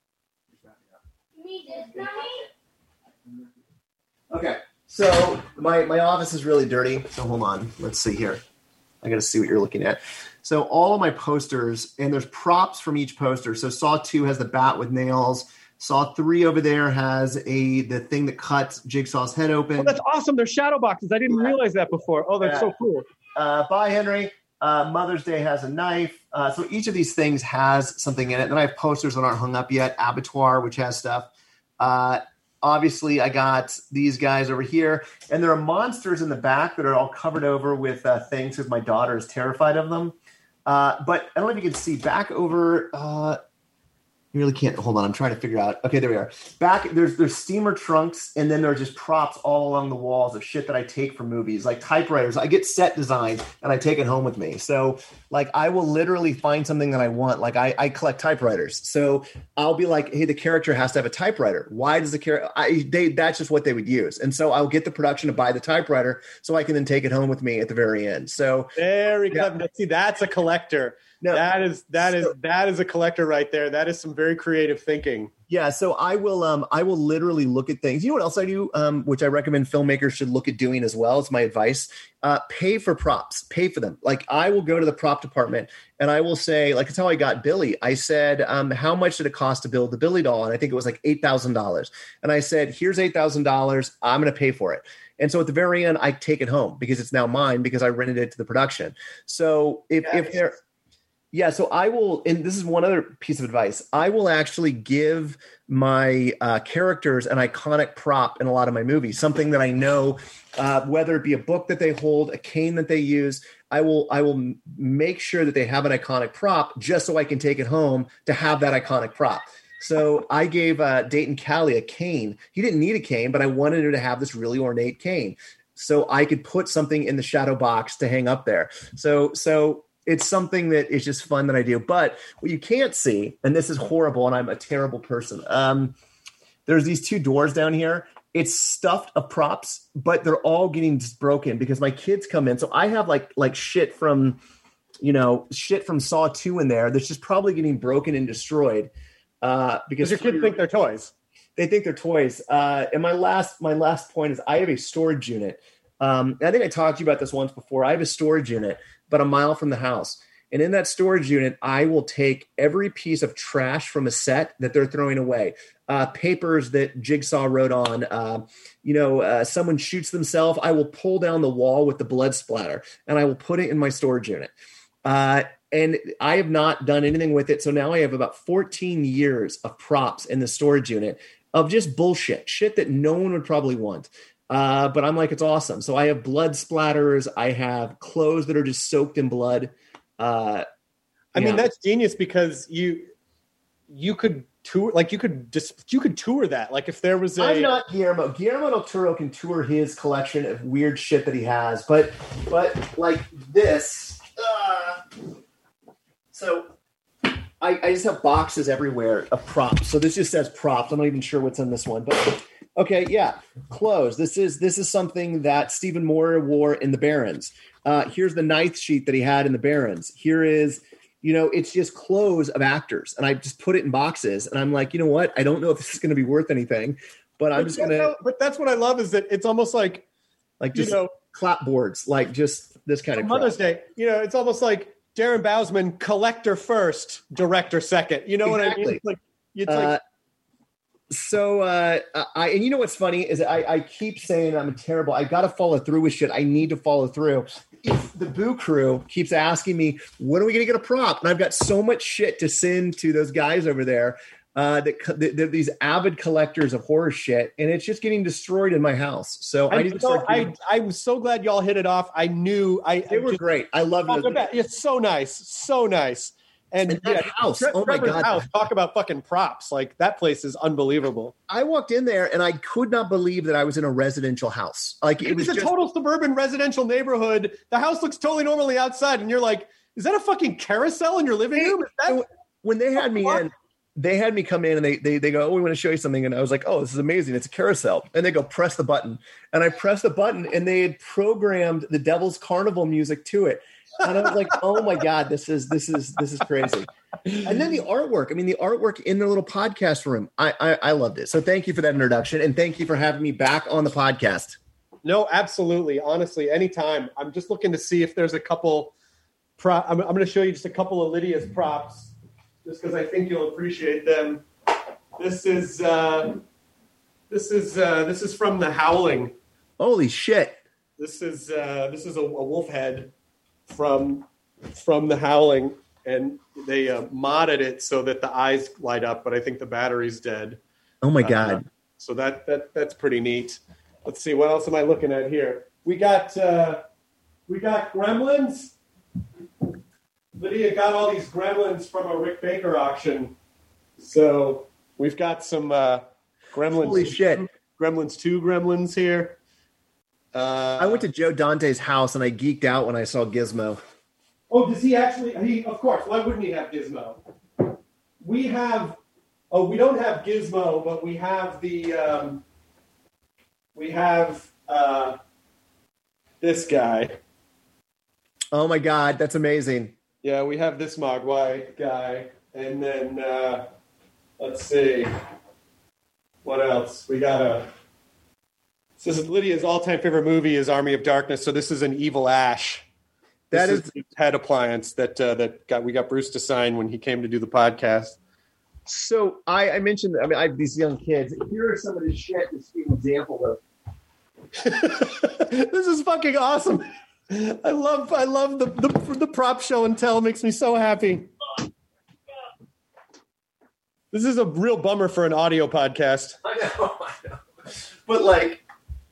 Okay, so my office is really dirty. So hold on. Let's see here. I got to see what you're looking at. So all of my posters, and there's props from each poster. So Saw 2 has the bat with nails. Saw 3 over there has the thing that cuts Jigsaw's head open. Oh, that's awesome. They're shadow boxes. I didn't realize that before. Oh, that's so cool. Bye, Henry. Mother's Day has a knife. So each of these things has something in it. And then I have posters that aren't hung up yet. Abattoir, which has stuff. Obviously, I got these guys over here. And there are monsters in the back that are all covered over with things because my daughter is terrified of them. But I don't know if you can see back over... You really can't. Hold on. I'm trying to figure out. Okay, there we are. Back, there's steamer trunks, and then there are just props all along the walls of shit that I take from movies, like typewriters. I get set design, and I take it home with me. So, like, I will literally find something that I want. Like, I collect typewriters. So I'll be like, hey, the character has to have a typewriter. Why does the character? That's just what they would use. And so I'll get the production to buy the typewriter so I can then take it home with me at the very end. So very clever. See, that's a collector. No, that is a collector right there. That is some very creative thinking. Yeah, so I will literally look at things. You know what else I do, which I recommend filmmakers should look at doing as well. It's my advice. Pay for props. Pay for them. Like, I will go to the prop department and I will say, like, it's how I got Billy. I said, how much did it cost to build the Billy doll? And I think it was like $8,000. And I said, here's $8,000. I'm going to pay for it. And so at the very end, I take it home because it's now mine because I rented it to the production. So if they're... Yeah, so I will, and this is one other piece of advice, I will actually give my characters an iconic prop in a lot of my movies, something that I know, whether it be a book that they hold, a cane that they use, I will make sure that they have an iconic prop just so I can take it home to have that iconic prop. So I gave Dayton Callie a cane. He didn't need a cane, but I wanted him to have this really ornate cane. So I could put something in the shadow box to hang up there. So it's something that is just fun that I do. But what you can't see, and this is horrible, and I'm a terrible person. There's these 2 doors down here. It's stuffed of props, but they're all getting broken because my kids come in. So I have like shit from Saw 2 in there that's just probably getting broken and destroyed. Because your kids think they're toys. They think they're toys. And my last point is I have a storage unit. I think I talked to you about this once before. I have a storage unit about a mile from the house. And in that storage unit, I will take every piece of trash from a set that they're throwing away. Papers that Jigsaw wrote on, someone shoots themselves. I will pull down the wall with the blood splatter and I will put it in my storage unit. And I have not done anything with it. So now I have about 14 years of props in the storage unit of just bullshit, shit that no one would probably want. But I'm like, it's awesome. So I have blood splatters. I have clothes that are just soaked in blood. I mean, that's genius because you could tour, like you could tour that. Like if there was I'm not Guillermo. Guillermo del Toro can tour his collection of weird shit that he has, but like this. So I just have boxes everywhere of props. So this just says props. I'm not even sure what's in this one, but okay, yeah, clothes. This is something that Stephen Moore wore in the Barons. Here's the ninth sheet that he had in the Barons. Here is, it's just clothes of actors, and I just put it in boxes. And I'm like, you know what? I don't know if this is going to be worth anything, but I'm just going to. But that's what I love is that it's almost like just clapboards, like just this kind of Mother's Day. It's almost like Darren Bousman, collector first, director second. You know exactly. What I mean? It's like. So and you know what's funny is I keep saying I'm terrible. I got to follow through with shit. I need to follow through. If the Boo Crew keeps asking me, when are we going to get a prop? And I've got so much shit to send to those guys over there. They're these avid collectors of horror shit, and it's just getting destroyed in my house. So I'm so glad y'all hit it off. I knew they were great. I love it. It's so nice. And that house, oh my God! House, talk about fucking props! Like that place is unbelievable. I walked in there and I could not believe that I was in a residential house. Like it was a total suburban residential neighborhood. The house looks totally normally outside, and you're like, "Is that a fucking carousel in your living room?" When they had me in, they had me come in and they go, "Oh, we want to show you something," and I was like, "Oh, this is amazing! It's a carousel." And they go, "Press the button," and I pressed the button, and they had programmed the Devil's Carnival music to it. And I was like, "Oh my God, this is crazy!" And then the artwork. I mean, the artwork in their little podcast room. I loved it. So thank you for that introduction, and thank you for having me back on the podcast. No, absolutely. Honestly, anytime. I'm just looking to see if there's a couple. I'm going to show you just a couple of Lydia's props, just because I think you'll appreciate them. This is from The Howling. Holy shit! This is a wolf head from The Howling, and they modded it so that the eyes light up, but I think the battery's dead. Oh my God. So that's pretty neat. Let's see, what else am I looking at here? We got Gremlins. Lydia got all these Gremlins from a Rick Baker auction. So we've got some Gremlins. Holy shit. Gremlins 2 Gremlins here. I went to Joe Dante's house and I geeked out when I saw Gizmo. Oh, does he actually? Of course. Why wouldn't he have Gizmo? We have. Oh, we don't have Gizmo, but we have the. We have this guy. Oh my God, that's amazing. Yeah, we have this Mogwai guy, and then let's see, what else? We got This is Lydia's all-time favorite movie is Army of Darkness. So this is an Evil Ash. This is the head appliance that we got Bruce to sign when he came to do the podcast. So I mentioned, I have these young kids. Here are some of the shit to see an example of. This is fucking awesome. I love the prop show and tell. It makes me so happy. This is a real bummer for an audio podcast. I know. But like,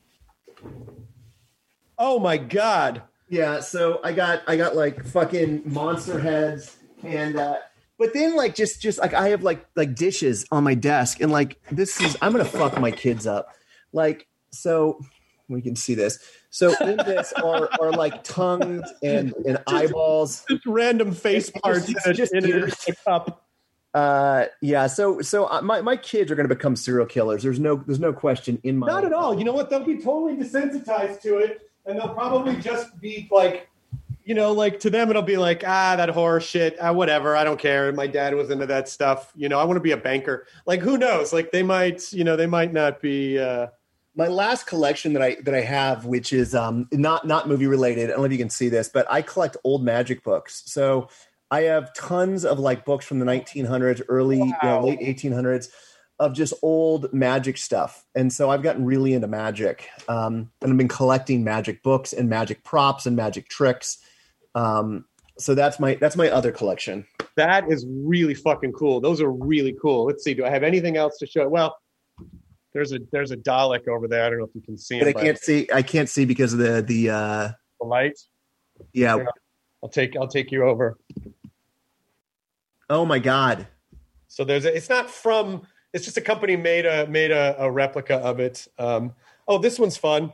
oh my God. Yeah, so I got like fucking monster heads and but then like just like I have like dishes on my desk and like I'm gonna fuck my kids up. Like, so we can see this. So in this are like tongues and eyeballs. Just random face parts in a cup. Yeah. So my kids are going to become serial killers. There's no question in my. Not at all. You know what? They'll be totally desensitized to it, and they'll probably just be like, like to them it'll be like, that horror shit, whatever. I don't care. My dad was into that stuff. I want to be a banker. Like, who knows? Like they might not be. My last collection that I have, which is not movie related. I don't know if you can see this, but I collect old magic books. So I have tons of like books from the 1900s, early, late 1800s of just old magic stuff. And so I've gotten really into magic. And I've been collecting magic books and magic props and magic tricks. So that's my other collection. That is really fucking cool. Those are really cool. Let's see. Do I have anything else to show? Well, there's a Dalek over there. I don't know if you can see him. I can't see because of the light. Yeah. I'll take you over. Oh my God. So it's not from. It's just a company made a replica of it. This one's fun.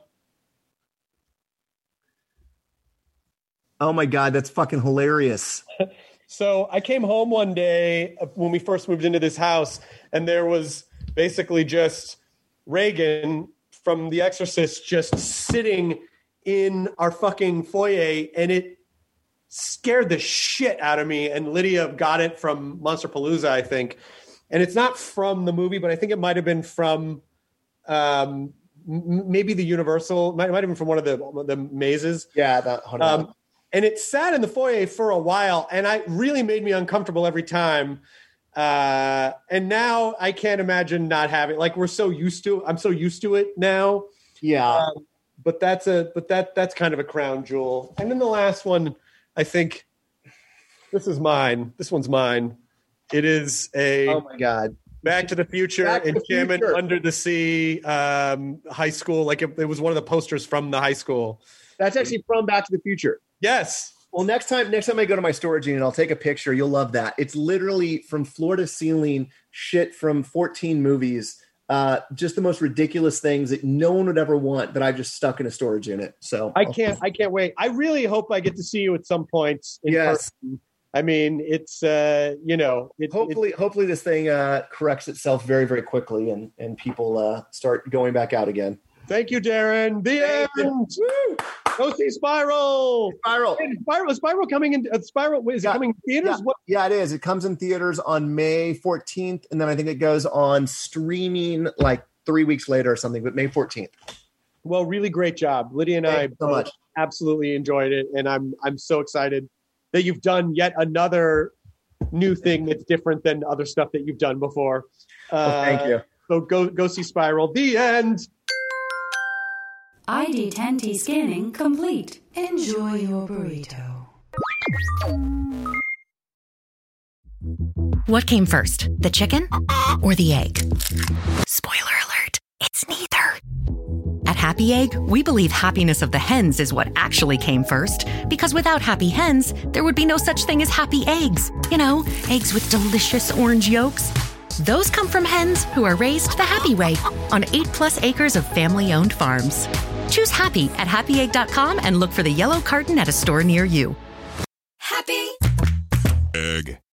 Oh my God, that's fucking hilarious. So I came home one day when we first moved into this house, and there was basically just Reagan from The Exorcist just sitting in our fucking foyer, and it scared the shit out of me. And Lydia got it from Monsterpalooza, I think. And it's not from the movie, but I think it might have been from maybe the Universal. Might have been from one of the mazes. Yeah, that. And it sat in the foyer for a while, and it really made me uncomfortable every time. And now I can't imagine not having. Like I'm so used to it now. Yeah. But that's kind of a crown jewel. And then the last one, I think this is mine. This one's mine. It is oh my God, Back to the Future Enchantment Under the Sea high school. Like it was one of the posters from the high school. That's actually from Back to the Future. Yes. Well, next time I go to my storage unit, I'll take a picture. You'll love that. It's literally from floor to ceiling shit from 14 movies. Just the most ridiculous things that no one would ever want that I've just stuck in a storage unit. So I can't wait. I really hope I get to see you at some point. Yes. Person. I mean, it's hopefully this thing corrects itself very, very quickly and people start going back out again. Thank you, Darren. The end. Woo! Go see Spiral. Spiral coming in. Spiral is it coming in theaters? Yeah, it is. It comes in theaters on May 14th, and then I think it goes on streaming like 3 weeks later or something. But May 14th. Well, really great job, Lydia and I so much. Absolutely enjoyed it, and I'm so excited that you've done yet another new thing that's different than other stuff that you've done before. Thank you. So go see Spiral. The end. ID10T scanning complete. Enjoy your burrito. What came first, the chicken or the egg? Spoiler alert, it's neither. At Happy Egg, we believe happiness of the hens is what actually came first, because without happy hens, there would be no such thing as happy eggs. You know, eggs with delicious orange yolks. Those come from hens who are raised the happy way on 8+ acres of family-owned farms. Choose happy at happyegg.com and look for the yellow carton at a store near you. Happy Egg.